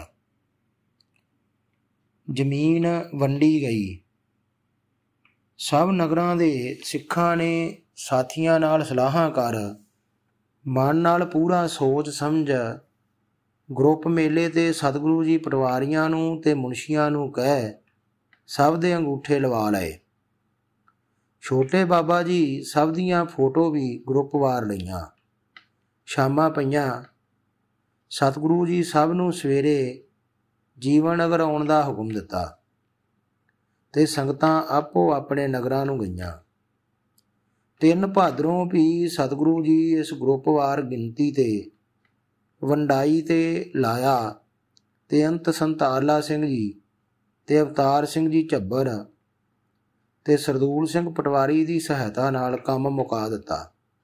S1: ਜ਼ਮੀਨ ਵੰਡੀ ਗਈ। ਸਭ ਨਗਰਾਂ ਦੇ ਸਿੱਖਾਂ ਨੇ ਸਾਥੀਆਂ ਨਾਲ ਸਲਾਹਾਂ ਕਰ ਮਨ ਨਾਲ ਪੂਰਾ ਸੋਚ ਸਮਝ ਗਰੁੱਪ ਮੇਲੇ ਤੇ ਸਤਿਗੁਰੂ ਜੀ ਪਟਵਾਰੀਆਂ ਨੂੰ ਤੇ ਮੁਨਸ਼ੀਆਂ ਨੂੰ ਕਹਿ ਸਭ ਦੇ ਅੰਗੂਠੇ ਲਵਾ ਲਏ। ਛੋਟੇ ਬਾਬਾ ਜੀ ਸਭ ਦੀਆਂ ਫੋਟੋ ਵੀ ਗਰੁੱਪਵਾਰ ਲਈਆਂ। ਸ਼ਾਮਾਂ ਪਈਆਂ। ਸਤਿਗੁਰੂ ਜੀ ਸਭ ਨੂੰ ਸਵੇਰੇ ਜੀਵਨ ਨਗਰ ਆਉਣ ਦਾ ਹੁਕਮ ਦਿੱਤਾ ਤੇ ਸੰਗਤਾਂ ਆਪੋ ਆਪਣੇ ਨਗਰਾਂ ਨੂੰ ਗਈਆਂ। ਤਿੰਨ ਭਾਦਰੋਂ ਵੀ ਸਤਿਗੁਰੂ ਜੀ ਇਸ ਗਰੁੱਪਵਾਰ ਗਿਣਤੀ ਤੇ ਵੰਡਾਈ ਤੇ ਲਾਇਆ ਤੇ ਅੰਤ ਸੰਤਾਰਲਾ ਸਿੰਘ ਜੀ ਤੇ ਅਵਤਾਰ ਸਿੰਘ ਜੀ ਝੱਬਰ ਤੇ ਸਰਦੂਲ ਸਿੰਘ ਪਟਵਾਰੀ ਦੀ ਸਹਾਇਤਾ ਨਾਲ ਕੰਮ ਮੁਕਾ ਦਿੱਤਾ।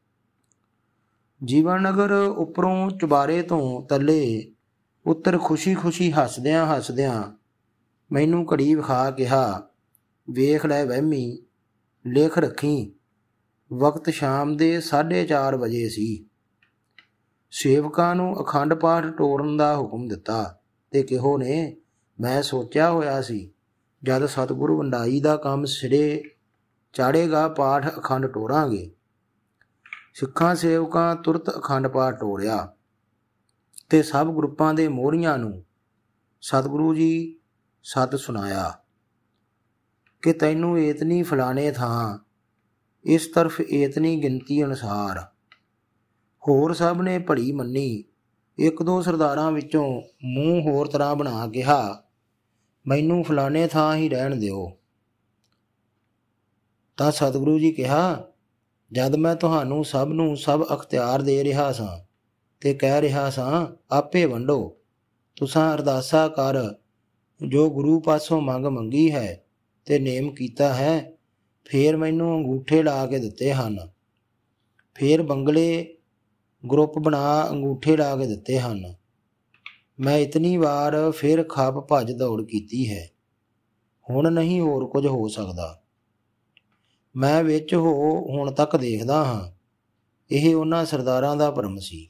S1: ਜੀਵਨ ਨਗਰ ਉੱਪਰੋਂ ਚੁਬਾਰੇ ਤੋਂ ਤੱਲੇ ਉੱਤਰ ਖੁਸ਼ੀ ਖੁਸ਼ੀ ਹੱਸਦਿਆਂ ਹੱਸਦਿਆਂ ਮੈਨੂੰ ਘੜੀ ਵਿਖਾ ਕਿਹਾ, ਵੇਖ ਲੈ ਵਹਿਮੀ, ਲਿਖ ਰੱਖੀ। ਵਕਤ ਸ਼ਾਮ ਦੇ ਸਾਢੇ ਚਾਰ ਵਜੇ ਸੀ। ਸੇਵਕਾਂ ਨੂੰ ਅਖੰਡ ਪਾਠ ਟੋਰਨ ਦਾ ਹੁਕਮ ਦਿੱਤਾ ਤੇ ਕਿਹੋ ਨੇ, ਮੈਂ ਸੋਚਿਆ ਹੋਇਆ ਸੀ ਜਦ ਸਤਿਗੁਰੂ ਵੰਡਾਈ ਦਾ ਕੰਮ ਸਿਰੇ ਚਾੜੇਗਾ ਪਾਠ ਅਖੰਡ ਟੋਰਾਂਗੇ। ਸਿੱਖਾਂ ਸੇਵਕਾਂ ਤੁਰਤ ਅਖੰਡ ਪਾਠ ਟੋਰਿਆ ਤੇ ਸਭ ਗਰੁੱਪਾਂ ਦੇ ਮੋਹਰੀਆਂ ਨੂੰ ਸਤਿਗੁਰੂ ਜੀ ਸਤ ਸੁਣਾਇਆ ਕਿ ਤੈਨੂੰ ਏਤਨੀ ਫਲਾਣੇ ਥਾਂ, ਇਸ ਤਰਫ ਏਤਨੀ ਗਿਣਤੀ ਅਨੁਸਾਰ। ਹੋਰ ਸਭ ਨੇ ਭੜੀ ਮੰਨੀ। ਇੱਕ ਦੋ ਸਰਦਾਰਾਂ ਵਿੱਚੋਂ ਮੂੰਹ ਹੋਰ ਤਰ੍ਹਾਂ ਬਣਾ ਕਿਹਾ, ਮੈਨੂੰ ਫਲਾਣੇ ਥਾਂ ਹੀ ਰਹਿਣ ਦਿਓ। ਤਾਂ ਸਤਿਗੁਰੂ ਜੀ ਕਿਹਾ, ਜਦ ਮੈਂ ਤੁਹਾਨੂੰ ਸਭ ਨੂੰ ਸਭ ਅਖਤਿਆਰ ਦੇ ਰਿਹਾ ਸਾਂ ਤੇ ਕਹਿ ਰਿਹਾ ਸਾਂ ਆਪੇ ਵੰਡੋ, ਤੁਸਾਂ ਅਰਦਾਸਾ ਕਰ, ਜੋ ਗੁਰੂ ਪਾਸੋਂ ਮੰਗ ਮੰਗੀ ਹੈ ਤੇ ਨੇਮ ਕੀਤਾ ਹੈ, ਫੇਰ ਮੈਨੂੰ ਅੰਗੂਠੇ ਲਾ ਕੇ ਦਿੱਤੇ ਹਨ। ਫੇਰ ਬੰਗਲੇ ਗਰੁੱਪ ਬਣਾ ਅੰਗੂਠੇ ਲਾ ਕੇ ਦਿੱਤੇ ਹਨ। ਮੈਂ ਇਤਨੀ ਵਾਰ ਫਿਰ ਖੱਪ ਭੱਜ ਦੌੜ ਕੀਤੀ ਹੈ। ਹੁਣ ਨਹੀਂ ਹੋਰ ਕੁਝ ਹੋ ਸਕਦਾ। ਮੈਂ ਵਿੱਚ ਹੋ ਹੁਣ ਤੱਕ ਦੇਖਦਾ ਹਾਂ। ਇਹ ਉਹਨਾਂ ਸਰਦਾਰਾਂ ਦਾ ਭਰਮ ਸੀ।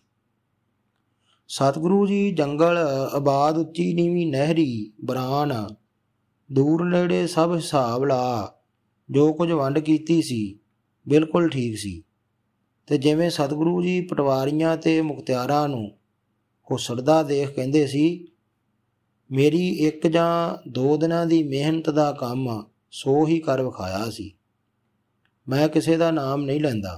S1: ਸਤਿਗੁਰੂ ਜੀ ਜੰਗਲ, ਆਬਾਦ, ਉੱਚੀ ਨੀਵੀਂ, ਨਹਿਰੀ, ਬਰਾਨ, ਦੂਰ ਨੇੜੇ ਸਭ ਹਿਸਾਬ ਲਾ ਜੋ ਕੁਝ ਵੰਡ ਕੀਤੀ ਸੀ ਬਿਲਕੁਲ ਠੀਕ ਸੀ। ਤੇ ਜਿਵੇਂ ਸਤਿਗੁਰੂ ਜੀ ਪਟਵਾਰੀਆਂ ਤੇ ਮੁਖਤਿਆਰਾਂ ਨੂੰ ਹੁਸੜਦਾ ਦੇਖ ਕਹਿੰਦੇ ਸੀ, ਮੇਰੀ ਇੱਕ ਜਾਂ ਦੋ ਦਿਨਾਂ ਦੀ ਮਿਹਨਤ ਦਾ ਕੰਮ ਸੋ ਹੀ ਕਰ ਵਿਖਾਇਆ ਸੀ। ਮੈਂ ਕਿਸੇ ਦਾ ਨਾਮ ਨਹੀਂ ਲੈਂਦਾ।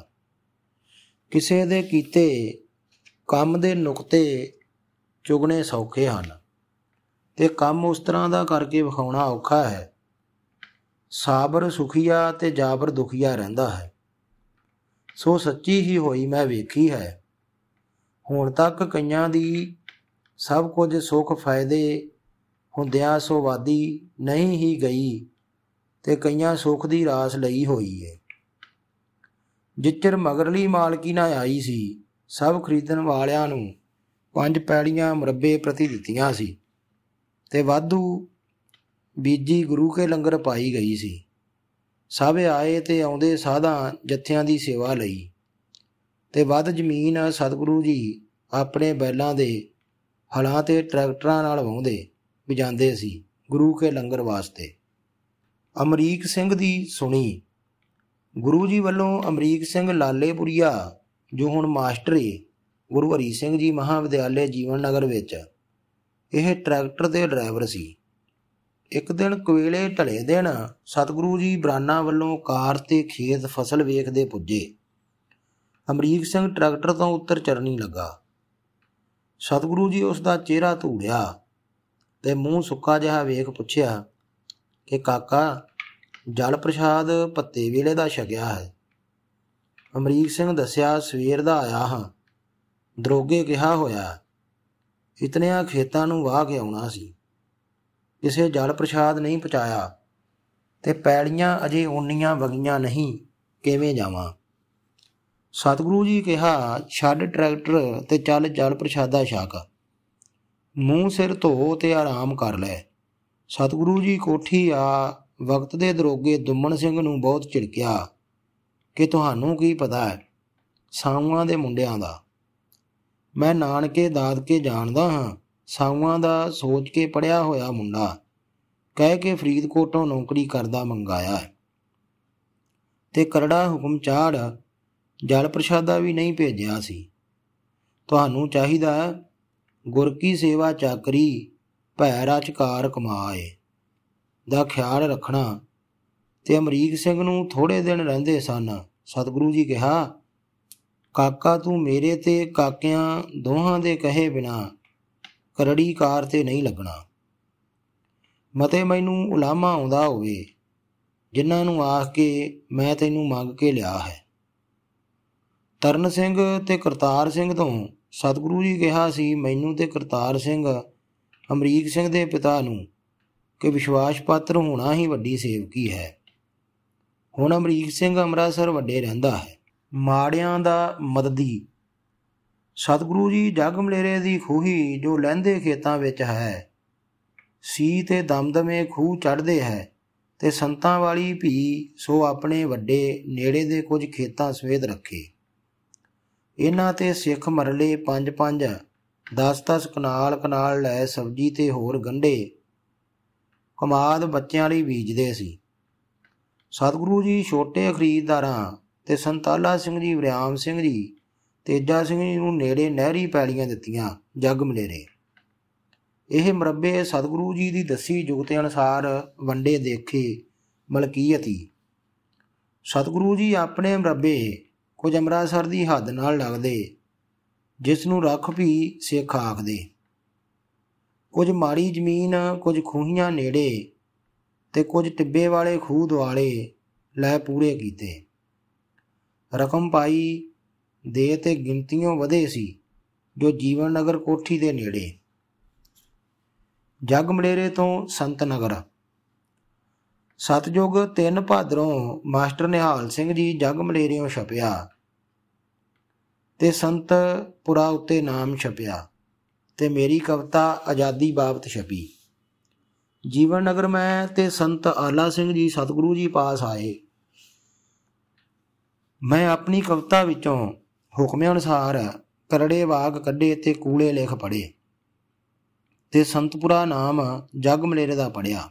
S1: ਕਿਸੇ ਦੇ ਕੀਤੇ ਕੰਮ ਦੇ ਨੁਕਤੇ ਚੁਗਣੇ ਸੌਖੇ ਹਨ ਤੇ ਕੰਮ ਉਸ ਤਰ੍ਹਾਂ ਦਾ ਕਰਕੇ ਵਿਖਾਉਣਾ ਔਖਾ ਹੈ। ਸਾਬਰ ਸੁਖੀਆ ਤੇ ਜਾਬਰ ਦੁਖੀਆ ਰਹਿੰਦਾ ਹੈ। ਸੋ ਸੱਚੀ ਹੀ ਹੋਈ ਮੈਂ ਵੇਖੀ ਹੈ। ਹੁਣ ਤੱਕ ਕਈਆਂ ਦੀ ਸਭ ਕੁਝ ਸੁੱਖ ਫਾਇਦੇ ਹੁੰਦਿਆਂ ਸੋ ਵਾਦੀ ਨਹੀਂ ਹੀ ਗਈ ਤੇ ਕਈਆਂ ਸੁੱਖ ਦੀ ਰਾਸ ਲਈ ਹੋਈ ਹੈ। ਜਿੱਚਰ ਮਗਰਲੀ ਮਾਲਕੀ ਨਾ ਆਈ ਸੀ, ਸਭ ਖਰੀਦਣ ਵਾਲਿਆਂ ਨੂੰ ਪੰਜ ਪੈੜੀਆਂ ਮੁਰੱਬੇ ਪ੍ਰਤੀ ਦਿੱਤੀਆਂ ਸੀ ਤੇ ਵਾਧੂ ਬੀਜੀ ਗੁਰੂ ਕੇ ਲੰਗਰ ਪਾਈ ਗਈ ਸੀ। ਸਭ ਆਏ ਤੇ ਆਉਂਦੇ ਸਾਧਾਂ ਜੱਥਿਆਂ ਦੀ ਸੇਵਾ ਲਈ ਤੇ ਵੱਧ ਜ਼ਮੀਨ ਸਤਿਗੁਰੂ ਜੀ ਆਪਣੇ ਬੈਲਾਂ ਦੇ ਹਲਾਂ ਤੇ ਟਰੈਕਟਰਾਂ ਨਾਲ ਵਾਹੁੰਦੇ ਵਜਾਉਂਦੇ ਸੀ ਗੁਰੂ ਕੇ ਲੰਗਰ ਵਾਸਤੇ। ਅਮਰੀਕ ਸਿੰਘ ਦੀ ਸੁਣੀ। ਗੁਰੂ ਜੀ ਵੱਲੋਂ ਅਮਰੀਕ ਸਿੰਘ ਲਾਲੇਪੁਰੀਆ, ਜੋ ਹੁਣ ਮਾਸਟਰ ਏ ਗੁਰੂ ਹਰੀ ਸਿੰਘ ਜੀ ਮਹਾਵਿਦਿਆਲੇ ਜੀਵਨ ਨਗਰ ਵਿੱਚ, ਇਹ ਟਰੈਕਟਰ ਦੇ ਡਰਾਈਵਰ ਸੀ। ਇੱਕ ਦਿਨ ਕਵੇਲੇ ਢਲੇ ਦਿਨ ਸਤਿਗੁਰੂ ਜੀ ਬਰਾਨਾ ਵੱਲੋਂ ਕਾਰ ਤੇ ਖੇਤ ਫਸਲ ਵੇਖਦੇ ਪੁੱਜੇ। ਅਮਰੀਕ ਸਿੰਘ ਟਰੈਕਟਰ ਤੋਂ ਉੱਤਰ ਚਰਨੀ ਲੱਗਾ। ਸਤਿਗੁਰੂ ਜੀ ਉਸ ਦਾ ਚਿਹਰਾ ਧੂੜਿਆ ਤੇ ਮੂੰਹ ਸੁੱਕਾ ਜਿਹਾ ਵੇਖ ਪੁੱਛਿਆ ਕਿ ਕਾਕਾ, ਜਲ ਪ੍ਰਸ਼ਾਦ ਭੱਤੇ ਵੇਲੇ ਦਾ ਛਕਿਆ ਹੈ? ਅਮਰੀਕ ਸਿੰਘ ਦੱਸਿਆ, ਸਵੇਰ ਦਾ ਆਇਆ ਹਾਂ। ਦਰੋਗੇ ਕਿਹਾ ਹੋਇਆ ਇਤਨਿਆਂ ਖੇਤਾਂ ਨੂੰ ਵਾਹ ਕੇ ਆਉਣਾ ਸੀ, ਕਿਸੇ ਜਲ ਪ੍ਰਸ਼ਾਦ ਨਹੀਂ ਪਹੁੰਚਾਇਆ ਤੇ ਪੈੜੀਆਂ ਅਜੇ ਓਨੀਆਂ ਵਗੀਆਂ ਨਹੀਂ, ਕਿਵੇਂ ਜਾਵਾਂ? ਸਤਿਗੁਰੂ ਜੀ ਕਿਹਾ, ਛੱਡ ਟਰੈਕਟਰ ਤੇ ਚੱਲ ਜਲ ਪ੍ਰਸ਼ਾਦਾ ਛਕ, ਮੂੰਹ ਸਿਰ ਧੋ ਤੇ ਆਰਾਮ ਕਰ ਲੈ। ਸਤਿਗੁਰੂ ਜੀ ਕੋਠੀ ਆ ਵਕਤ ਦੇ ਦਰੋਗੇ ਦੁੰਮਣ ਸਿੰਘ ਨੂੰ ਬਹੁਤ ਝਿੜਕਿਆ ਕਿ ਤੁਹਾਨੂੰ ਕੀ ਪਤਾ ਹੈ ਸਾਊਆਂ ਦੇ ਮੁੰਡਿਆਂ ਦਾ? ਮੈਂ ਨਾਨਕੇ ਦਾਦਕੇ ਜਾਣਦਾ ਹਾਂ। ਸਾਊਆਂ ਦਾ ਸੋਚ ਕੇ ਪੜ੍ਹਿਆ ਹੋਇਆ ਮੁੰਡਾ ਕਹਿ ਕੇ ਫਰੀਦਕੋਟੋਂ ਨੌਕਰੀ ਕਰਦਾ ਮੰਗਾਇਆ ਤੇ ਕਰੜਾ ਹੁਕਮ ਚਾੜ ਜਲ ਪ੍ਰਸ਼ਾਦਾ ਵੀ ਨਹੀਂ ਭੇਜਿਆ ਸੀ। ਤੁਹਾਨੂੰ ਚਾਹੀਦਾ ਗੁਰ ਕੀ ਸੇਵਾ ਚਾਕਰੀ ਭੈ ਰਚਕਾਰ ਕਮਾਏ ਦਾ ਖਿਆਲ ਰੱਖਣਾ। ਤੇ ਅਮਰੀਕ ਸਿੰਘ ਨੂੰ ਥੋੜ੍ਹੇ ਦਿਨ ਰਹਿੰਦੇ ਸਨ। ਸਤਿਗੁਰੂ ਜੀ ਕਿਹਾ, ਕਾਕਾ ਤੂੰ ਮੇਰੇ ਤੇ ਕਾਕਿਆਂ ਦੋਹਾਂ ਦੇ ਕਹੇ ਬਿਨਾਂ ਕਰੜੀ ਕਾਰ ਤੇ ਨਹੀਂ ਲੱਗਣਾ। ਮਤੇ ਮੈਨੂੰ ਉਲਾਮਾ ਆਉਂਦਾ ਹੋਵੇ ਜਿਨ੍ਹਾਂ ਨੂੰ ਆਖ ਕੇ ਮੈਂ ਤੈਨੂੰ ਮੰਗ ਕੇ ਲਿਆ ਹੈ। ਤਰਨ ਸਿੰਘ ਤੇ ਕਰਤਾਰ ਸਿੰਘ ਤੋਂ ਸਤਿਗੁਰੂ ਜੀ ਕਿਹਾ ਸੀ ਮੈਨੂੰ ਤੇ ਕਰਤਾਰ ਸਿੰਘ ਅਮਰੀਕ ਸਿੰਘ ਦੇ ਪਿਤਾ ਨੂੰ ਕਿ ਵਿਸ਼ਵਾਸ ਪਾਤਰ ਹੋਣਾ ਹੀ ਵੱਡੀ ਸੇਵਕੀ ਹੈ। ਹੁਣ ਅਮਰੀਕ ਸਿੰਘ ਅੰਮ੍ਰਿਤਸਰ ਵੱਡੇ ਰਹਿੰਦਾ ਹੈ। ਮਾੜਿਆਂ ਦਾ ਮਦਦੀ। ਸਤਿਗੁਰੂ ਜੀ ਜਗ ਮਲੇਰੇ ਦੀ ਖੂਹੀ ਜੋ ਲਹਿੰਦੇ ਖੇਤਾਂ ਵਿੱਚ ਹੈ, ਸੀ ਤੇ ਦਮਦਮੇ ਖੂਹ ਚੜ੍ਹਦੇ ਹੈ ਤੇ ਸੰਤਾਂ ਵਾਲੀ ਭੀ ਸੋ ਆਪਣੇ ਵੱਡੇ ਨੇੜੇ ਦੇ ਕੁਝ ਖੇਤਾਂ ਸਵੇਦ ਰੱਖੇ। ਇਹਨਾਂ ਤੇ ਸਿੱਖ ਮਰਲੇ ਪੰਜ ਪੰਜ ਦਸ ਦਸ ਕਨਾਲ ਕਨਾਲ ਲੈ ਸਬਜ਼ੀ ਤੇ ਹੋਰ ਗੰਢੇ ਕਮਾਦ ਬੱਚਿਆਂ ਲਈ ਬੀਜਦੇ ਸੀ। ਸਤਿਗੁਰੂ ਜੀ ਛੋਟੇ ਖਰੀਦਦਾਰਾਂ ਤੇ ਸੰਤਾਲਾ ਸਿੰਘ ਜੀ, ਵਰਿਆਮ ਸਿੰਘ ਜੀ, ਤੇਜਾ ਸਿੰਘ ਜੀ ਨੂੰ ਨੇੜੇ ਨਹਿਰੀ ਪੈਲੀਆਂ ਦਿੱਤੀਆਂ। ਜਗ ਮਲੇਰੇ ਇਹ ਮਰੱਬੇ ਸਤਿਗੁਰੂ ਜੀ ਦੀ ਦੱਸੀ ਜੁਗਤ ਅਨੁਸਾਰ ਵੰਡੇ ਦੇਖੇ ਮਲਕੀਅਤੀ। ਸਤਿਗੁਰੂ ਜੀ ਆਪਣੇ ਮਰੱਬੇ ਕੁਝ ਅੰਮ੍ਰਿਤਸਰ ਦੀ ਹੱਦ ਨਾਲ ਲੱਗਦੇ, ਜਿਸ ਨੂੰ ਰੱਖ ਵੀ ਸਿੱਖ ਆਖਦੇ। ਕੁਝ ਮਾੜੀ ਜ਼ਮੀਨ, ਕੁਝ ਖੂਹੀਆਂ ਨੇੜੇ ਤੇ ਕੁਝ ਟਿੱਬੇ ਵਾਲੇ ਖੂਹ ਦੁਆਲੇ ਲੈ ਪੂਰੇ ਕੀਤੇ। ਰਕਮ ਪਾਈ ਦੇ ਤੇ ਗਿਣਤੀਓਂ ਵਧੇ ਸੀ ਜੋ ਜੀਵਨ ਨਗਰ ਕੋਠੀ ਦੇ ਨੇੜੇ। ਜਗ ਮਲੇਰੇ ਤੋਂ ਸੰਤ ਨਗਰ। ਸਤਜੁਗ ਤਿੰਨ ਭਾਦਰੋਂ ਮਾਸਟਰ ਨਿਹਾਲ ਸਿੰਘ ਜੀ ਜਗ ਮਲੇਰਿਓਂ ਛਪਿਆ ਤੇ ਸੰਤਪੁਰਾ ਉੱਤੇ ਨਾਮ ਛਪਿਆ ਤੇ ਮੇਰੀ ਕਵਿਤਾ ਆਜ਼ਾਦੀ ਬਾਬਤ ਛਪੀ। ਜੀਵਨ ਨਗਰ ਮੈਂ ਤੇ ਸੰਤ ਆਲਾ ਸਿੰਘ ਜੀ ਸਤਿਗੁਰੂ ਜੀ ਪਾਸ ਆਏ। ਮੈਂ ਆਪਣੀ ਕਵਿਤਾ ਵਿੱਚੋਂ ਹੁਕਮ ਅਨੁਸਾਰ ਕਰੜੇ ਵਾਕ ਕੱਢੇ ਤੇ ਕੂਲੇ ਲਿਖ ਪੜ੍ਹੇ ਤੇ ਸੰਤਪੁਰਾ ਨਾਮ ਜਗ ਮਲੇਰੇ ਦਾ ਪੜ੍ਹਿਆ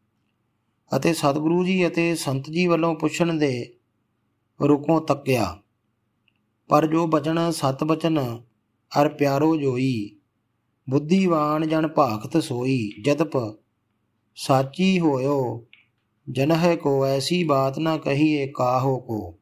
S1: ਅਤੇ ਸਤਿਗੁਰੂ ਜੀ ਅਤੇ ਸੰਤ ਜੀ ਵੱਲੋਂ ਪੁੱਛਣ ਦੇ ਰੁਕੋਂ ਤੱਕਿਆ। ਪਰ ਜੋ ਬਚਨ ਸਤ ਬਚਨ ਅਰ ਪਿਆਰੋ ਜੋਈ, ਬੁੱਧੀਵਾਨ ਜਨ ਭਾਖਤ ਸੋਈ, ਜਤਪ ਸਾਚੀ ਹੋਇਓ ਜਨਹਿ ਕੋ, ਐਸੀ ਬਾਤ ਨਾ ਕਹੀਏ ਕਾਹੋ ਕੋ।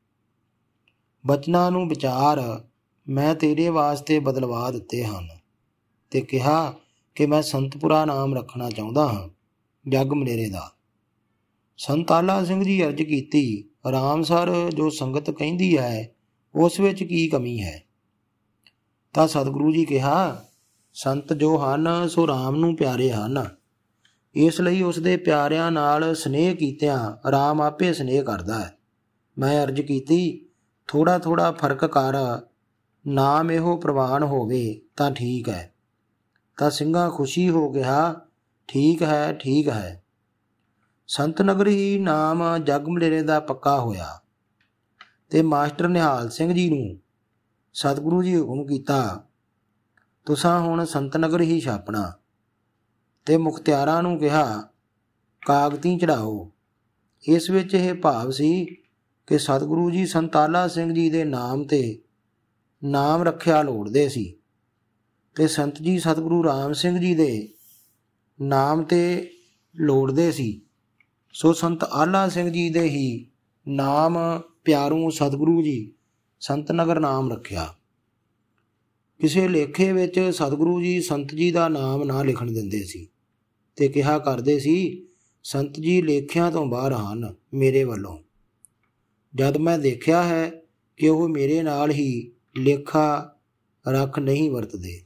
S1: ਬਚਨਾਂ ਨੂੰ ਵਿਚਾਰ ਮੈਂ ਤੇਰੇ ਵਾਸਤੇ ਬਦਲਵਾ ਦਿੱਤੇ ਹਨ ਤੇ ਕਿਹਾ ਕਿ ਮੈਂ ਸੰਤਪੁਰਾ ਨਾਮ ਰੱਖਣਾ ਚਾਹੁੰਦਾ ਹਾਂ ਜਗ ਮਲੇਰੇ ਦਾ। ਸੰਤਾਲਾ ਸਿੰਘ ਜੀ ਅਰਜ਼ ਕੀਤੀ, ਰਾਮ ਸਰ ਜੋ ਸੰਗਤ ਕਹਿੰਦੀ ਹੈ ਉਸ ਵਿੱਚ ਕੀ ਕਮੀ ਹੈ? ਤਾਂ ਸਤਿਗੁਰੂ ਜੀ ਕਿਹਾ, ਸੰਤ ਜੋ ਹਨ ਸੋ ਰਾਮ ਨੂੰ ਪਿਆਰੇ ਹਨ, ਇਸ ਲਈ ਉਸ ਦੇ ਪਿਆਰਿਆਂ ਨਾਲ ਸਨੇਹ ਕੀਤਿਆਂ ਰਾਮ ਆਪੇ ਸਨੇਹ ਕਰਦਾ ਹੈ। ਮੈਂ ਅਰਜ਼ ਕੀਤੀ, ਥੋੜ੍ਹਾ ਥੋੜ੍ਹਾ ਫਰਕ ਕਰ, ਨਾਮ ਇਹੋ ਪ੍ਰਵਾਨ ਹੋਵੇ ਤਾਂ ਠੀਕ ਹੈ। ਤਾਂ ਸਿੰਘਾਂ ਖੁਸ਼ੀ ਹੋ ਗਿਆ, ਠੀਕ ਹੈ ਠੀਕ ਹੈ। ਸੰਤ ਨਗਰ ਹੀ ਨਾਮ ਜਗ ਮਲੇਰੇ ਦਾ ਪੱਕਾ ਹੋਇਆ ਤੇ ਮਾਸਟਰ ਨਿਹਾਲ ਸਿੰਘ ਜੀ ਨੂੰ ਸਤਿਗੁਰੂ ਜੀ ਹੁਕਮ ਕੀਤਾ, ਤੁਸਾਂ ਹੁਣ ਸੰਤ ਨਗਰ ਹੀ ਛਾਪਣਾ। ਤੇ ਮੁਖਤਿਆਰਾਂ ਨੂੰ ਕਿਹਾ, ਕਾਗਤੀ ਚੜਾਓ। ਇਸ ਵਿੱਚ ਇਹ ਭਾਵ ਸੀ ਕਿ ਸਤਿਗੁਰੂ ਜੀ ਸੰਤਾਲਾ ਸਿੰਘ ਜੀ ਦੇ ਨਾਮ ਤੇ ਨਾਮ ਰੱਖਿਆ ਲੋੜਦੇ ਸੀ ਤੇ ਸੰਤ ਜੀ ਸਤਿਗੁਰੂ ਰਾਮ ਸਿੰਘ ਜੀ ਦੇ ਨਾਮ ਤੇ ਲੋੜਦੇ ਸੀ। ਸੋ ਸੰਤ ਆਲਾ ਸਿੰਘ ਜੀ ਦੇ ਹੀ ਨਾਮ ਪਿਆਰੂ ਸਤਿਗੁਰੂ ਜੀ ਸੰਤ ਨਗਰ ਨਾਮ ਰੱਖਿਆ। ਕਿਸੇ ਲੇਖੇ ਵਿੱਚ ਸਤਿਗੁਰੂ ਜੀ ਸੰਤ ਜੀ ਦਾ ਨਾਮ ਨਾ ਲਿਖਣ ਦਿੰਦੇ ਸੀ ਤੇ ਕਿਹਾ ਕਰਦੇ ਸੀ, ਸੰਤ ਜੀ ਲੇਖਿਆਂ ਤੋਂ ਬਾਹਰ ਹਨ ਮੇਰੇ ਵੱਲੋਂ। ਜਦ ਮੈਂ ਦੇਖਿਆ ਹੈ ਕਿ ਉਹ ਮੇਰੇ ਨਾਲ ਹੀ ਲੇਖਾ ਰੱਖ ਨਹੀਂ ਵਰਤਦੇ।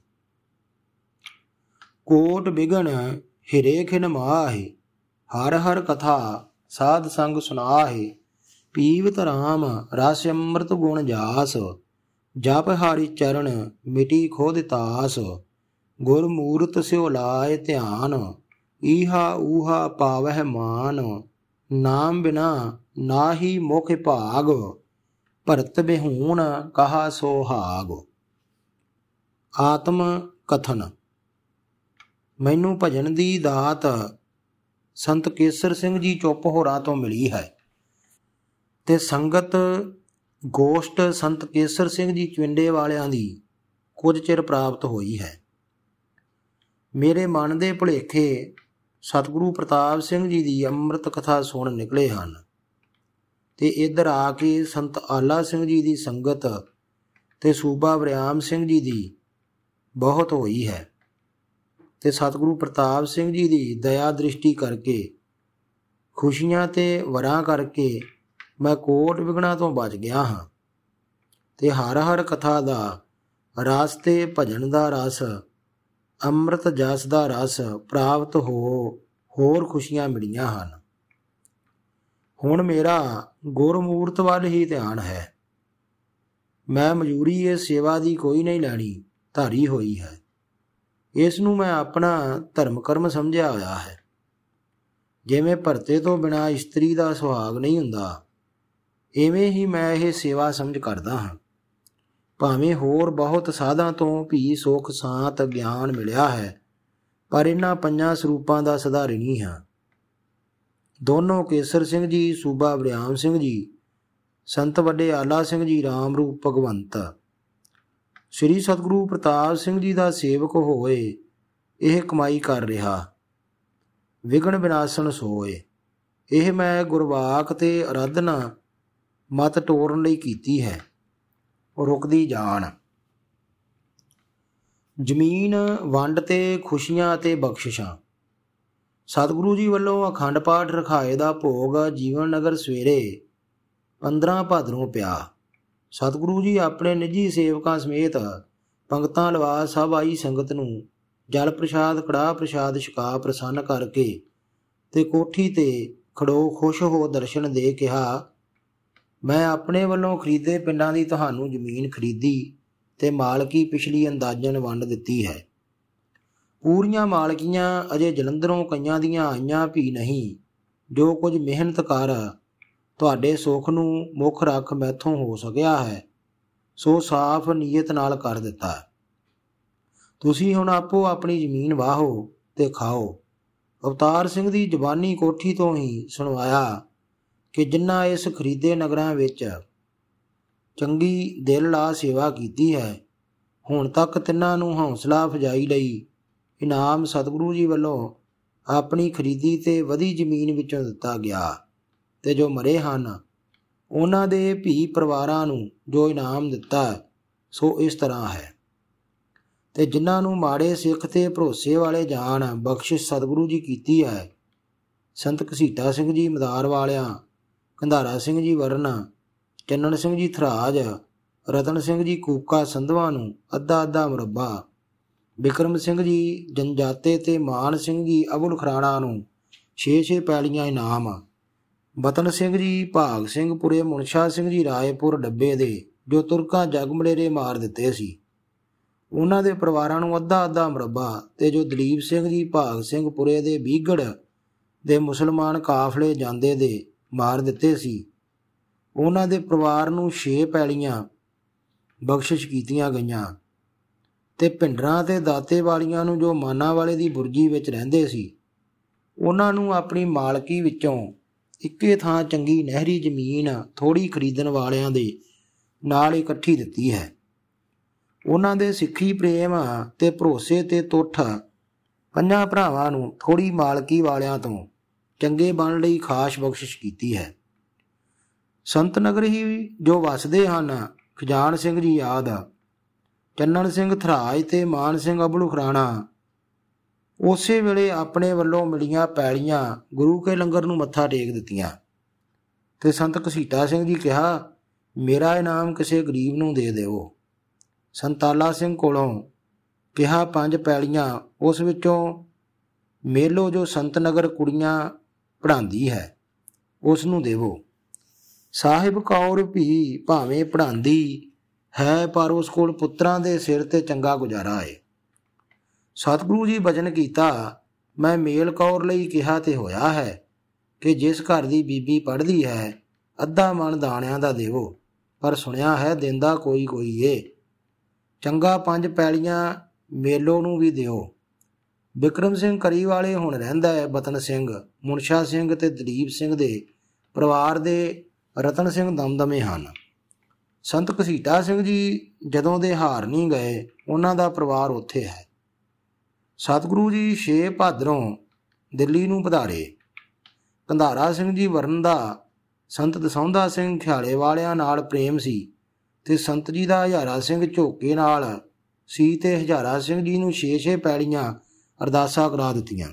S1: ਕੋਟ ਬਿਗਨ ਹਿਰੇ ਖਿਨ ਮਾਹਿ, ਹਰ ਹਰ ਕਥਾ ਸਾਧ ਸੰਗ ਸੁਨਾਹਿ। ਪੀਵਤ ਰਾਮ ਰਸ ਅੰਮ੍ਰਿਤ ਗੁਣ ਜਾਸ, ਜਪ ਹਰਿ ਚਰਨ ਮਿਟੀ ਖੋਦ ਤਾਸ। ਗੁਰ ਮੂਰਤ ਸਿਉ ਲਾਏ ਧਿਆਨ, ਈਹਾ ਊਹਾ ਪਾਵਹਿ ਮਾਨ। ਨਾਮ ਬਿਨਾ ਨਾਹੀ ਮੁਖ ਭਾਗ, ਭਰਤ ਬਿਹੂਣ ਕਹਾ ਸੋਹਾਗ। ਆਤਮ ਕਥਨ। ਮੈਨੂੰ ਭਜਨ ਦੀ ਦਾਤ ਸੰਤ ਕੇਸਰ ਸਿੰਘ ਜੀ ਚੁੱਪ ਹੋਰਾਂ ਤੋਂ ਮਿਲੀ ਹੈ ਤੇ ਸੰਗਤ ਗੋਸ਼ਟ ਸੰਤ ਕੇਸਰ ਸਿੰਘ ਜੀ ਚਵਿੰਡੇ ਵਾਲਿਆਂ ਦੀ ਕੁਝ ਚਿਰ ਪ੍ਰਾਪਤ ਹੋਈ ਹੈ। ਮੇਰੇ ਮਨ ਦੇ ਭੁਲੇਖੇ ਸਤਿਗੁਰੂ ਪ੍ਰਤਾਪ ਸਿੰਘ ਜੀ ਦੀ ਅੰਮ੍ਰਿਤ ਕਥਾ ਸੁਣ ਨਿਕਲੇ ਹਨ ਤੇ ਇੱਧਰ ਆ ਕੇ ਸੰਤ ਆਲਾ ਸਿੰਘ ਜੀ ਦੀ ਸੰਗਤ ਤੇ ਸੂਬਾ ਵਰਿਆਮ ਸਿੰਘ ਜੀ ਦੀ ਬਹੁਤ ਹੋਈ ਹੈ ਤੇ ਸਤਿਗੁਰੂ ਪ੍ਰਤਾਪ ਸਿੰਘ ਜੀ ਦੀ ਦਇਆ ਦ੍ਰਿਸ਼ਟੀ ਕਰਕੇ, ਖੁਸ਼ੀਆਂ ਤੇ ਵਰਾਂ ਕਰਕੇ ਮੈਂ ਕੋਟ ਵਿਘਣਾ ਤੋਂ ਬਚ ਗਿਆ ਹਾਂ ਤੇ ਹਰ ਹਰ ਕਥਾ ਦਾ ਰਸ ਤੇ ਭਜਨ ਦਾ ਰਸ, ਅੰਮ੍ਰਿਤ ਜਸ ਦਾ ਰਸ ਪ੍ਰਾਪਤ ਹੋ ਹੋਰ ਖੁਸ਼ੀਆਂ ਮਿਲੀਆਂ ਹਨ। ਹੁਣ ਮੇਰਾ ਗੁਰਮੂਰਤ ਵੱਲ ਹੀ ਧਿਆਨ ਹੈ। ਮੈਂ ਮਜ਼ਦੂਰੀ ਇਸ ਸੇਵਾ ਦੀ ਕੋਈ ਨਹੀਂ ਲੈਣੀ, ਧਾਰੀ ਹੋਈ ਹੈ। ਇਸ ਨੂੰ ਮੈਂ ਆਪਣਾ ਧਰਮ ਕਰਮ ਸਮਝਿਆ ਹੋਇਆ ਹੈ। ਜਿਵੇਂ ਭਰਤੇ ਤੋਂ ਬਿਨਾਂ ਇਸਤਰੀ ਦਾ ਸੁਹਾਗ ਨਹੀਂ ਹੁੰਦਾ, ਇਵੇਂ ਹੀ ਮੈਂ ਇਹ ਸੇਵਾ ਸਮਝ ਕਰਦਾ ਹਾਂ। ਭਾਵੇਂ ਹੋਰ ਬਹੁਤ ਸਾਧਾਂ ਤੋਂ ਵੀ ਸੁੱਖ ਸ਼ਾਂਤ ਗਿਆਨ ਮਿਲਿਆ ਹੈ, ਪਰ ਇਹਨਾਂ ਪੰਜਾਂ ਸਰੂਪਾਂ ਦਾ ਸਧਾਰਣੀ ਹਾਂ। ਦੋਨੋਂ ਕੇਸਰ ਸਿੰਘ ਜੀ, ਸੂਬਾ ਬਰਿਆਮ ਸਿੰਘ ਜੀ, ਸੰਤ ਵੱਡੇ ਆਲਾ ਸਿੰਘ ਜੀ, ਰਾਮ ਰੂਪ ਭਗਵੰਤ, ਸ੍ਰੀ ਸਤਿਗੁਰੂ ਪ੍ਰਤਾਪ ਸਿੰਘ ਜੀ ਦਾ ਸੇਵਕ ਹੋਏ ਇਹ ਕਮਾਈ ਕਰ ਰਿਹਾ। ਵਿਘਨ ਵਿਨਾਸ਼ਣ ਸੋਏ। ਇਹ ਮੈਂ ਗੁਰਵਾਕ ਤੇ ਅਰਾਧਨਾ ਮਤ ਟੋਰਨ ਲਈ ਕੀਤੀ ਹੈ। ਰੁਕਦੀ ਜਾਣ। ਜ਼ਮੀਨ ਵੰਡ ਤੇ ਖੁਸ਼ੀਆਂ ਅਤੇ ਬਖਸ਼ਿਸ਼ਾਂ। ਸਤਿਗੁਰੂ ਜੀ ਵੱਲੋਂ ਅਖੰਡ ਪਾਠ ਰਖਾਏ ਦਾ ਭੋਗ ਜੀਵਨ ਨਗਰ ਸਵੇਰੇ ਪੰਦਰਾਂ ਭਾਦਰੋਂ ਪਿਆ। ਸਤਿਗੁਰੂ ਜੀ ਆਪਣੇ ਨਿੱਜੀ ਸੇਵਕਾਂ ਸਮੇਤ ਪੰਗਤਾਂ ਲਵਾ ਸਭ ਆਈ ਸੰਗਤ ਨੂੰ ਜਲ ਪ੍ਰਸ਼ਾਦ, ਕੜਾਹ ਪ੍ਰਸ਼ਾਦ ਛਕਾ ਪ੍ਰਸੰਨ ਕਰਕੇ ਤੇ ਕੋਠੀ ਤੇ ਖੜੋ ਖੁਸ਼ ਹੋ ਦਰਸ਼ਨ ਦੇ ਕਿਹਾ, ਮੈਂ ਆਪਣੇ ਵੱਲੋਂ ਖਰੀਦੇ ਪਿੰਡਾਂ ਦੀ ਤੁਹਾਨੂੰ ਜ਼ਮੀਨ ਖਰੀਦੀ ਤੇ ਮਾਲਕੀ ਪਿਛਲੀ ਅੰਦਾਜ਼ਨ ਵੰਡ ਦਿੱਤੀ ਹੈ। ਪੂਰੀਆਂ ਮਾਲਕੀਆਂ ਅਜੇ ਜਲੰਧਰੋਂ ਕਈਆਂ ਦੀਆਂ ਆਈਆਂ ਵੀ ਨਹੀਂ। ਜੋ ਕੁਝ ਮਿਹਨਤ ਕਰ ਤੁਹਾਡੇ ਸੁੱਖ ਨੂੰ ਮੁੱਖ ਰੱਖ ਮੈਥੋਂ ਹੋ ਸਕਿਆ ਹੈ, ਸੋ ਸਾਫ਼ ਨੀਅਤ ਨਾਲ ਕਰ ਦਿੱਤਾ। ਤੁਸੀਂ ਹੁਣ ਆਪੋ ਆਪਣੀ ਜ਼ਮੀਨ ਵਾਹੋ ਤੇ ਖਾਓ। ਅਵਤਾਰ ਸਿੰਘ ਦੀ ਜ਼ਬਾਨੀ ਕੋਠੀ ਤੋਂ ਹੀ ਸੁਣਵਾਇਆ ਕਿ ਜਿਨ੍ਹਾਂ ਇਸ ਖਰੀਦੇ ਨਗਰਾਂ ਵਿੱਚ ਚੰਗੀ ਦਿਲ ਲਾ ਸੇਵਾ ਕੀਤੀ ਹੈ, ਹੁਣ ਤੱਕ ਤਿੰਨਾਂ ਨੂੰ ਹੌਸਲਾ ਅਫਜ਼ਾਈ ਲਈ ਇਨਾਮ ਸਤਿਗੁਰੂ ਜੀ ਵੱਲੋਂ ਆਪਣੀ ਖਰੀਦੀ ਤੇ ਵਧੀ ਜ਼ਮੀਨ ਵਿੱਚੋਂ ਦਿੱਤਾ ਗਿਆ, ਤੇ ਜੋ ਮਰੇ ਹਨ ਉਹਨਾਂ ਦੇ ਭੀ ਪਰਿਵਾਰਾਂ ਨੂੰ ਜੋ ਇਨਾਮ ਦਿੱਤਾ ਸੋ ਇਸ ਤਰ੍ਹਾਂ ਹੈ। ਤੇ ਜਿਨ੍ਹਾਂ ਨੂੰ ਮਾੜੇ ਸਿੱਖ ਤੇ ਭਰੋਸੇ ਵਾਲੇ ਜਾਣ ਬਖਸ਼ਿਸ਼ ਸਤਿਗੁਰੂ ਜੀ ਕੀਤੀ ਹੈ, ਸੰਤ ਘਸੀਟਾ ਸਿੰਘ ਜੀ ਮਦਾਰ ਵਾਲਿਆਂ, ਕੰਧਾਰਾ ਸਿੰਘ ਜੀ ਵਰਨ, ਚੰਨਣ ਸਿੰਘ ਜੀ ਥਰਾਜ, ਰਤਨ ਸਿੰਘ ਜੀ ਕੂਕਾ ਸੰਧਵਾਂ ਨੂੰ ਅੱਧਾ ਅੱਧਾ ਮੁਰੱਬਾ, ਬਿਕਰਮ ਸਿੰਘ ਜੀ ਜਨਜਾਤੇ ਤੇ ਮਾਨ ਸਿੰਘ ਜੀ ਅਬੁਲ ਖਰਾਣਾ ਨੂੰ ਛੇ ਛੇ ਪੈਲੀਆਂ ਇਨਾਮ, ਬਤਨ ਸਿੰਘ ਜੀ ਭਾਗ ਸਿੰਘ ਪੁਰੇ, ਮੁਨਸ਼ਾ ਸਿੰਘ ਜੀ ਰਾਏਪੁਰ ਡੱਬੇ ਦੇ ਜੋ ਤੁਰਕਾਂ ਜਗਮਲੇਰੇ ਮਾਰ ਦਿੱਤੇ ਸੀ, ਉਹਨਾਂ ਦੇ ਪਰਿਵਾਰਾਂ ਨੂੰ ਅੱਧਾ ਅੱਧਾ ਮੁਰੱਬਾ, ਤੇ ਜੋ ਦਲੀਪ ਸਿੰਘ ਜੀ ਭਾਗ ਸਿੰਘ ਪੁਰੇ ਦੇ ਬੀਗੜ ਦੇ ਮੁਸਲਮਾਨ ਕਾਫਲੇ ਜਾਂਦੇ ਦੇ ਮਾਰ ਦਿੱਤੇ ਸੀ, ਉਹਨਾਂ ਦੇ ਪਰਿਵਾਰ ਨੂੰ ਛੇ ਪੈਲੀਆਂ ਬਖਸ਼ਿਸ਼ ਕੀਤੀਆਂ ਗਈਆਂ। ਤੇ ਭਿੰਡਰਾਂ ਤੇ ਦਾਤੇ ਵਾਲੀਆਂ ਨੂੰ ਜੋ ਮਾਨਾ ਵਾਲੇ ਦੀ ਬੁਰਜੀ ਵਿੱਚ ਰਹਿੰਦੇ ਸੀ, ਉਹਨਾਂ ਨੂੰ ਆਪਣੀ ਮਾਲਕੀ ਵਿੱਚੋਂ ਇੱਕੇ ਥਾਂ ਚੰਗੀ ਨਹਿਰੀ ਜ਼ਮੀਨ ਥੋੜ੍ਹੀ ਖਰੀਦਣ ਵਾਲਿਆਂ ਦੇ ਨਾਲ ਇਕੱਠੀ ਦਿੱਤੀ ਹੈ। ਉਹਨਾਂ ਦੇ ਸਿੱਖੀ ਪ੍ਰੇਮ ਤੇ ਭਰੋਸੇ ਤੇ ਤੁੱਠ ਪੰਜਾਂ ਭਰਾਵਾਂ ਨੂੰ ਥੋੜ੍ਹੀ ਮਾਲਕੀ ਵਾਲਿਆਂ ਤੋਂ ਚੰਗੇ ਬਣਨ ਲਈ ਖਾਸ ਬਖਸ਼ਿਸ਼ ਕੀਤੀ ਹੈ। ਸੰਤ ਨਗਰ ਹੀ ਜੋ ਵਸਦੇ ਹਨ, ਖਜਾਨ ਸਿੰਘ ਜੀ ਯਾਦ, ਚੰਨਣ ਸਿੰਘ ਥਰਾਜ ਤੇ ਮਾਨ ਸਿੰਘ ਅਬਲੂ ਖਰਾਣਾ, ਉਸੇ ਵੇਲੇ ਆਪਣੇ ਵੱਲੋਂ ਮਿਲੀਆਂ ਪੈਲੀਆਂ ਗੁਰੂ ਕੇ ਲੰਗਰ ਨੂੰ ਮੱਥਾ ਟੇਕ ਦਿੱਤੀਆਂ। ਤੇ ਸੰਤ ਘਸੀਟਾ ਸਿੰਘ ਜੀ ਕਿਹਾ, ਮੇਰਾ ਇਨਾਮ ਕਿਸੇ ਗਰੀਬ ਨੂੰ ਦੇ ਦਿਓ। ਸੰਤਾਲਾ ਸਿੰਘ ਕੋਲੋਂ ਕਿਹਾ, ਪੰਜ ਪੈਲੀਆਂ ਉਸ ਵਿੱਚੋਂ ਮੇਲੋ ਜੋ ਸੰਤ ਨਗਰ ਕੁੜੀਆਂ ਪੜ੍ਹਾਉਂਦੀ ਹੈ ਉਸ ਨੂੰ ਦੇਵੋ। ਸਾਹਿਬ ਕੌਰ ਵੀ ਭਾਵੇਂ ਪੜ੍ਹਾਉਂਦੀ ਹੈ, ਪਰ ਉਸ ਕੋਲ ਪੁੱਤਰਾਂ ਦੇ ਸਿਰ ਤੇ ਚੰਗਾ ਗੁਜ਼ਾਰਾ ਹੈ। ਸਤਿਗੁਰੂ ਜੀ ਬਚਨ ਕੀਤਾ, ਮੈਂ ਮੇਲ ਕੌਰ ਲਈ ਕਿਹਾ ਤੇ ਹੋਇਆ ਹੈ ਕਿ ਜਿਸ ਘਰ ਦੀ ਬੀਬੀ ਪੜ੍ਹਦੀ ਹੈ ਅੱਧਾ ਮਣ ਦਾਣਿਆਂ ਦਾ ਦੇਵੋ, ਪਰ ਸੁਣਿਆ ਹੈ ਦਿੰਦਾ ਕੋਈ ਕੋਈ ਏ। ਚੰਗਾ ਪੰਜ ਪੈਲੀਆਂ ਮੇਲੋ ਨੂੰ ਵੀ ਦਿਓ। ਬਿਕਰਮ ਸਿੰਘ ਕਰੀ ਵਾਲੇ ਹੁਣ ਰਹਿੰਦਾ ਹੈ ਬਤਨ ਸਿੰਘ, ਮੁਨਸ਼ਾ ਸਿੰਘ ਤੇ ਦਲੀਪ ਸਿੰਘ ਦੇ ਪਰਿਵਾਰ ਦੇ ਰਤਨ ਸਿੰਘ ਦਮਦਮੇ ਹਨ। ਸੰਤ ਘਸੀਟਾ ਸਿੰਘ ਜੀ ਜਦੋਂ ਦੇ ਹਾਰ ਨਹੀਂ ਗਏ, ਉਹਨਾਂ ਦਾ ਪਰਿਵਾਰ ਉੱਥੇ ਹੈ। ਸਤਿਗੁਰੂ ਜੀ ਛੇ ਭਾਦਰੋਂ ਦਿੱਲੀ ਨੂੰ ਪਧਾਰੇ। ਕੰਧਾਰਾ ਸਿੰਘ ਜੀ ਵਰਨ ਦਾ ਸੰਤ ਦਸੌਂਧਾ ਸਿੰਘ ਖਿਆਲੇ ਵਾਲਿਆਂ ਨਾਲ ਪ੍ਰੇਮ ਸੀ, ਤੇ ਸੰਤ ਜੀ ਦਾ ਹਜ਼ਾਰਾ ਸਿੰਘ ਝੋਕੇ ਨਾਲ ਸੀ, ਤੇ ਹਜ਼ਾਰਾ ਸਿੰਘ ਜੀ ਨੂੰ ਛੇ ਛੇ ਪੈਲੀਆਂ ਅਰਦਾਸਾਂ ਕਰਾ ਦਿੱਤੀਆਂ।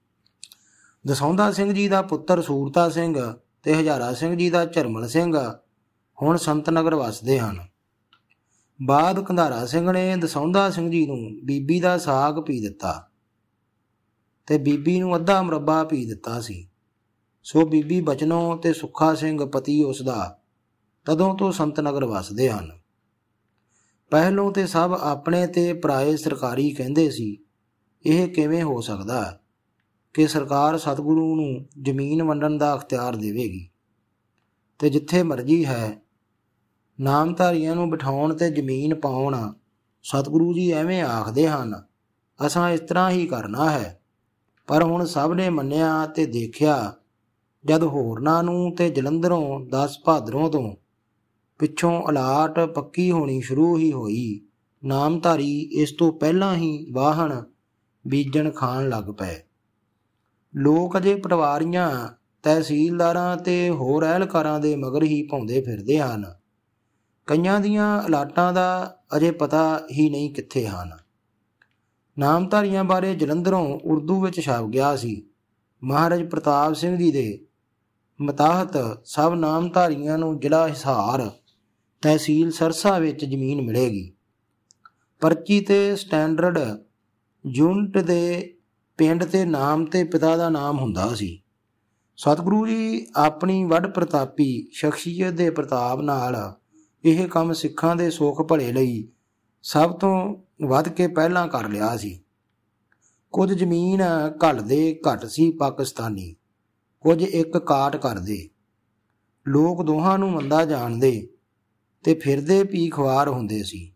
S1: ਦਸੌਂਧਾ ਸਿੰਘ ਜੀ ਦਾ ਪੁੱਤਰ ਸੂਰਤਾ ਸਿੰਘ ਤੇ ਹਜ਼ਾਰਾ ਸਿੰਘ ਜੀ ਦਾ ਝਰਮਲ ਸਿੰਘ ਹੁਣ ਸੰਤ ਨਗਰ ਵਸਦੇ ਹਨ। ਬਾਅਦ ਕੰਧਾਰਾ ਸਿੰਘ ਨੇ ਦਸੌਂਧਾ ਸਿੰਘ ਜੀ ਨੂੰ ਬੀਬੀ ਦਾ ਸਾਗ ਪੀ ਦਿੱਤਾ ਤੇ ਬੀਬੀ ਨੂੰ ਅੱਧਾ ਮੁਰੱਬਾ ਪੀ ਦਿੱਤਾ ਸੀ। ਸੋ ਬੀਬੀ ਬਚਨੋਂ ਤੇ ਸੁੱਖਾ ਸਿੰਘ ਪਤੀ ਉਸ ਦਾ ਤਦੋਂ ਤੋਂ ਸੰਤਨਗਰ ਵਸਦੇ ਹਨ। ਪਹਿਲੋਂ ਤੇ ਸਭ ਆਪਣੇ ਤੇ ਪਰਾਏ ਸਰਕਾਰੀ ਕਹਿੰਦੇ ਸੀ। ਇਹ ਕਿਵੇਂ ਹੋ ਸਕਦਾ ਕਿ ਸਰਕਾਰ ਸਤਿਗੁਰੂ ਨੂੰ ਜ਼ਮੀਨ ਵੰਡਣ ਦਾ ਅਖਤਿਆਰ ਦੇਵੇਗੀ ਤੇ ਜਿੱਥੇ ਮਰਜ਼ੀ ਹੈ ਨਾਮਧਾਰੀਆਂ ਨੂੰ ਬਿਠਾਉਣ ਤੇ ਜ਼ਮੀਨ ਪਾਉਣ। ਸਤਿਗੁਰੂ ਜੀ ਐਵੇਂ ਆਖਦੇ ਹਨ, ਅਸਾਂ ਇਸ ਤਰ੍ਹਾਂ ਹੀ ਕਰਨਾ ਹੈ। ਪਰ ਹੁਣ ਸਭ ਨੇ ਮੰਨਿਆ ਤੇ ਦੇਖਿਆ। ਜਦ ਹੋਰਨਾਂ ਨੂੰ ਤੇ ਜਲੰਧਰੋਂ ਦਸ ਭਾਦਰੋਂ ਤੋਂ ਪਿੱਛੋਂ ਅਲਾਟ ਪੱਕੀ ਹੋਣੀ ਸ਼ੁਰੂ ਹੀ ਹੋਈ, ਨਾਮਧਾਰੀ ਇਸ ਤੋਂ ਪਹਿਲਾਂ ਹੀ ਵਾਹਣ ਬੀਜਣ ਖਾਣ ਲੱਗ ਪਏ। ਲੋਕ ਅਜੇ ਪਟਵਾਰੀਆਂ, ਤਹਿਸੀਲਦਾਰਾਂ ਤੇ ਹੋਰ ਅਹਿਲਕਾਰਾਂ ਦੇ ਮਗਰ ਹੀ ਪਾਉਂਦੇ ਫਿਰਦੇ ਹਨ। ਕਈਆਂ ਦੀਆਂ ਅਲਾਟਾਂ ਦਾ ਅਜੇ ਪਤਾ ਹੀ ਨਹੀਂ ਕਿੱਥੇ ਹਨ। ਨਾਮਧਾਰੀਆਂ ਬਾਰੇ ਜਲੰਧਰੋਂ ਉਰਦੂ ਵਿੱਚ ਛਪ ਗਿਆ ਸੀ। ਮਹਾਰਾਜ ਪ੍ਰਤਾਪ ਸਿੰਘ ਜੀ ਦੇ ਮਤਾਹਤ ਸਭ ਨਾਮਧਾਰੀਆਂ ਨੂੰ ਜ਼ਿਲ੍ਹਾ ਹਿਸਾਰ, ਤਹਿਸੀਲ ਸਰਸਾ ਵਿੱਚ ਜ਼ਮੀਨ ਮਿਲੇਗੀ। ਪਰਚੀ ਤੇ ਸਟੈਂਡਰਡ ਯੂਨਿਟ ਦੇ ਪਿੰਡ ਤੇ ਨਾਮ ਤੇ ਪਿਤਾ ਦਾ ਨਾਮ ਹੁੰਦਾ ਸੀ। ਸਤਿਗੁਰੂ ਜੀ ਆਪਣੀ ਵੱਡ ਪ੍ਰਤਾਪੀ ਸ਼ਖਸੀਅਤ ਦੇ ਪ੍ਰਤਾਪ ਨਾਲ ਇਹ ਕੰਮ ਸਿੱਖਾਂ ਦੇ ਸੁੱਖ ਭਲੇ ਲਈ ਸਭ ਤੋਂ ਵੱਧ ਕੇ ਪਹਿਲਾਂ ਕਰ ਲਿਆ ਸੀ। ਕੁਝ ਜ਼ਮੀਨ ਘੱਲਦੇ ਘੱਟ ਸੀ ਪਾਕਿਸਤਾਨੀ, ਕੁਝ ਇੱਕ ਕਾਟ ਕਰਦੇ। ਲੋਕ ਦੋਹਾਂ ਨੂੰ ਮੰਦਾ ਜਾਣਦੇ ਤੇ ਫਿਰਦੇ ਪੀ ਖਵਾਰ ਹੁੰਦੇ ਸੀ।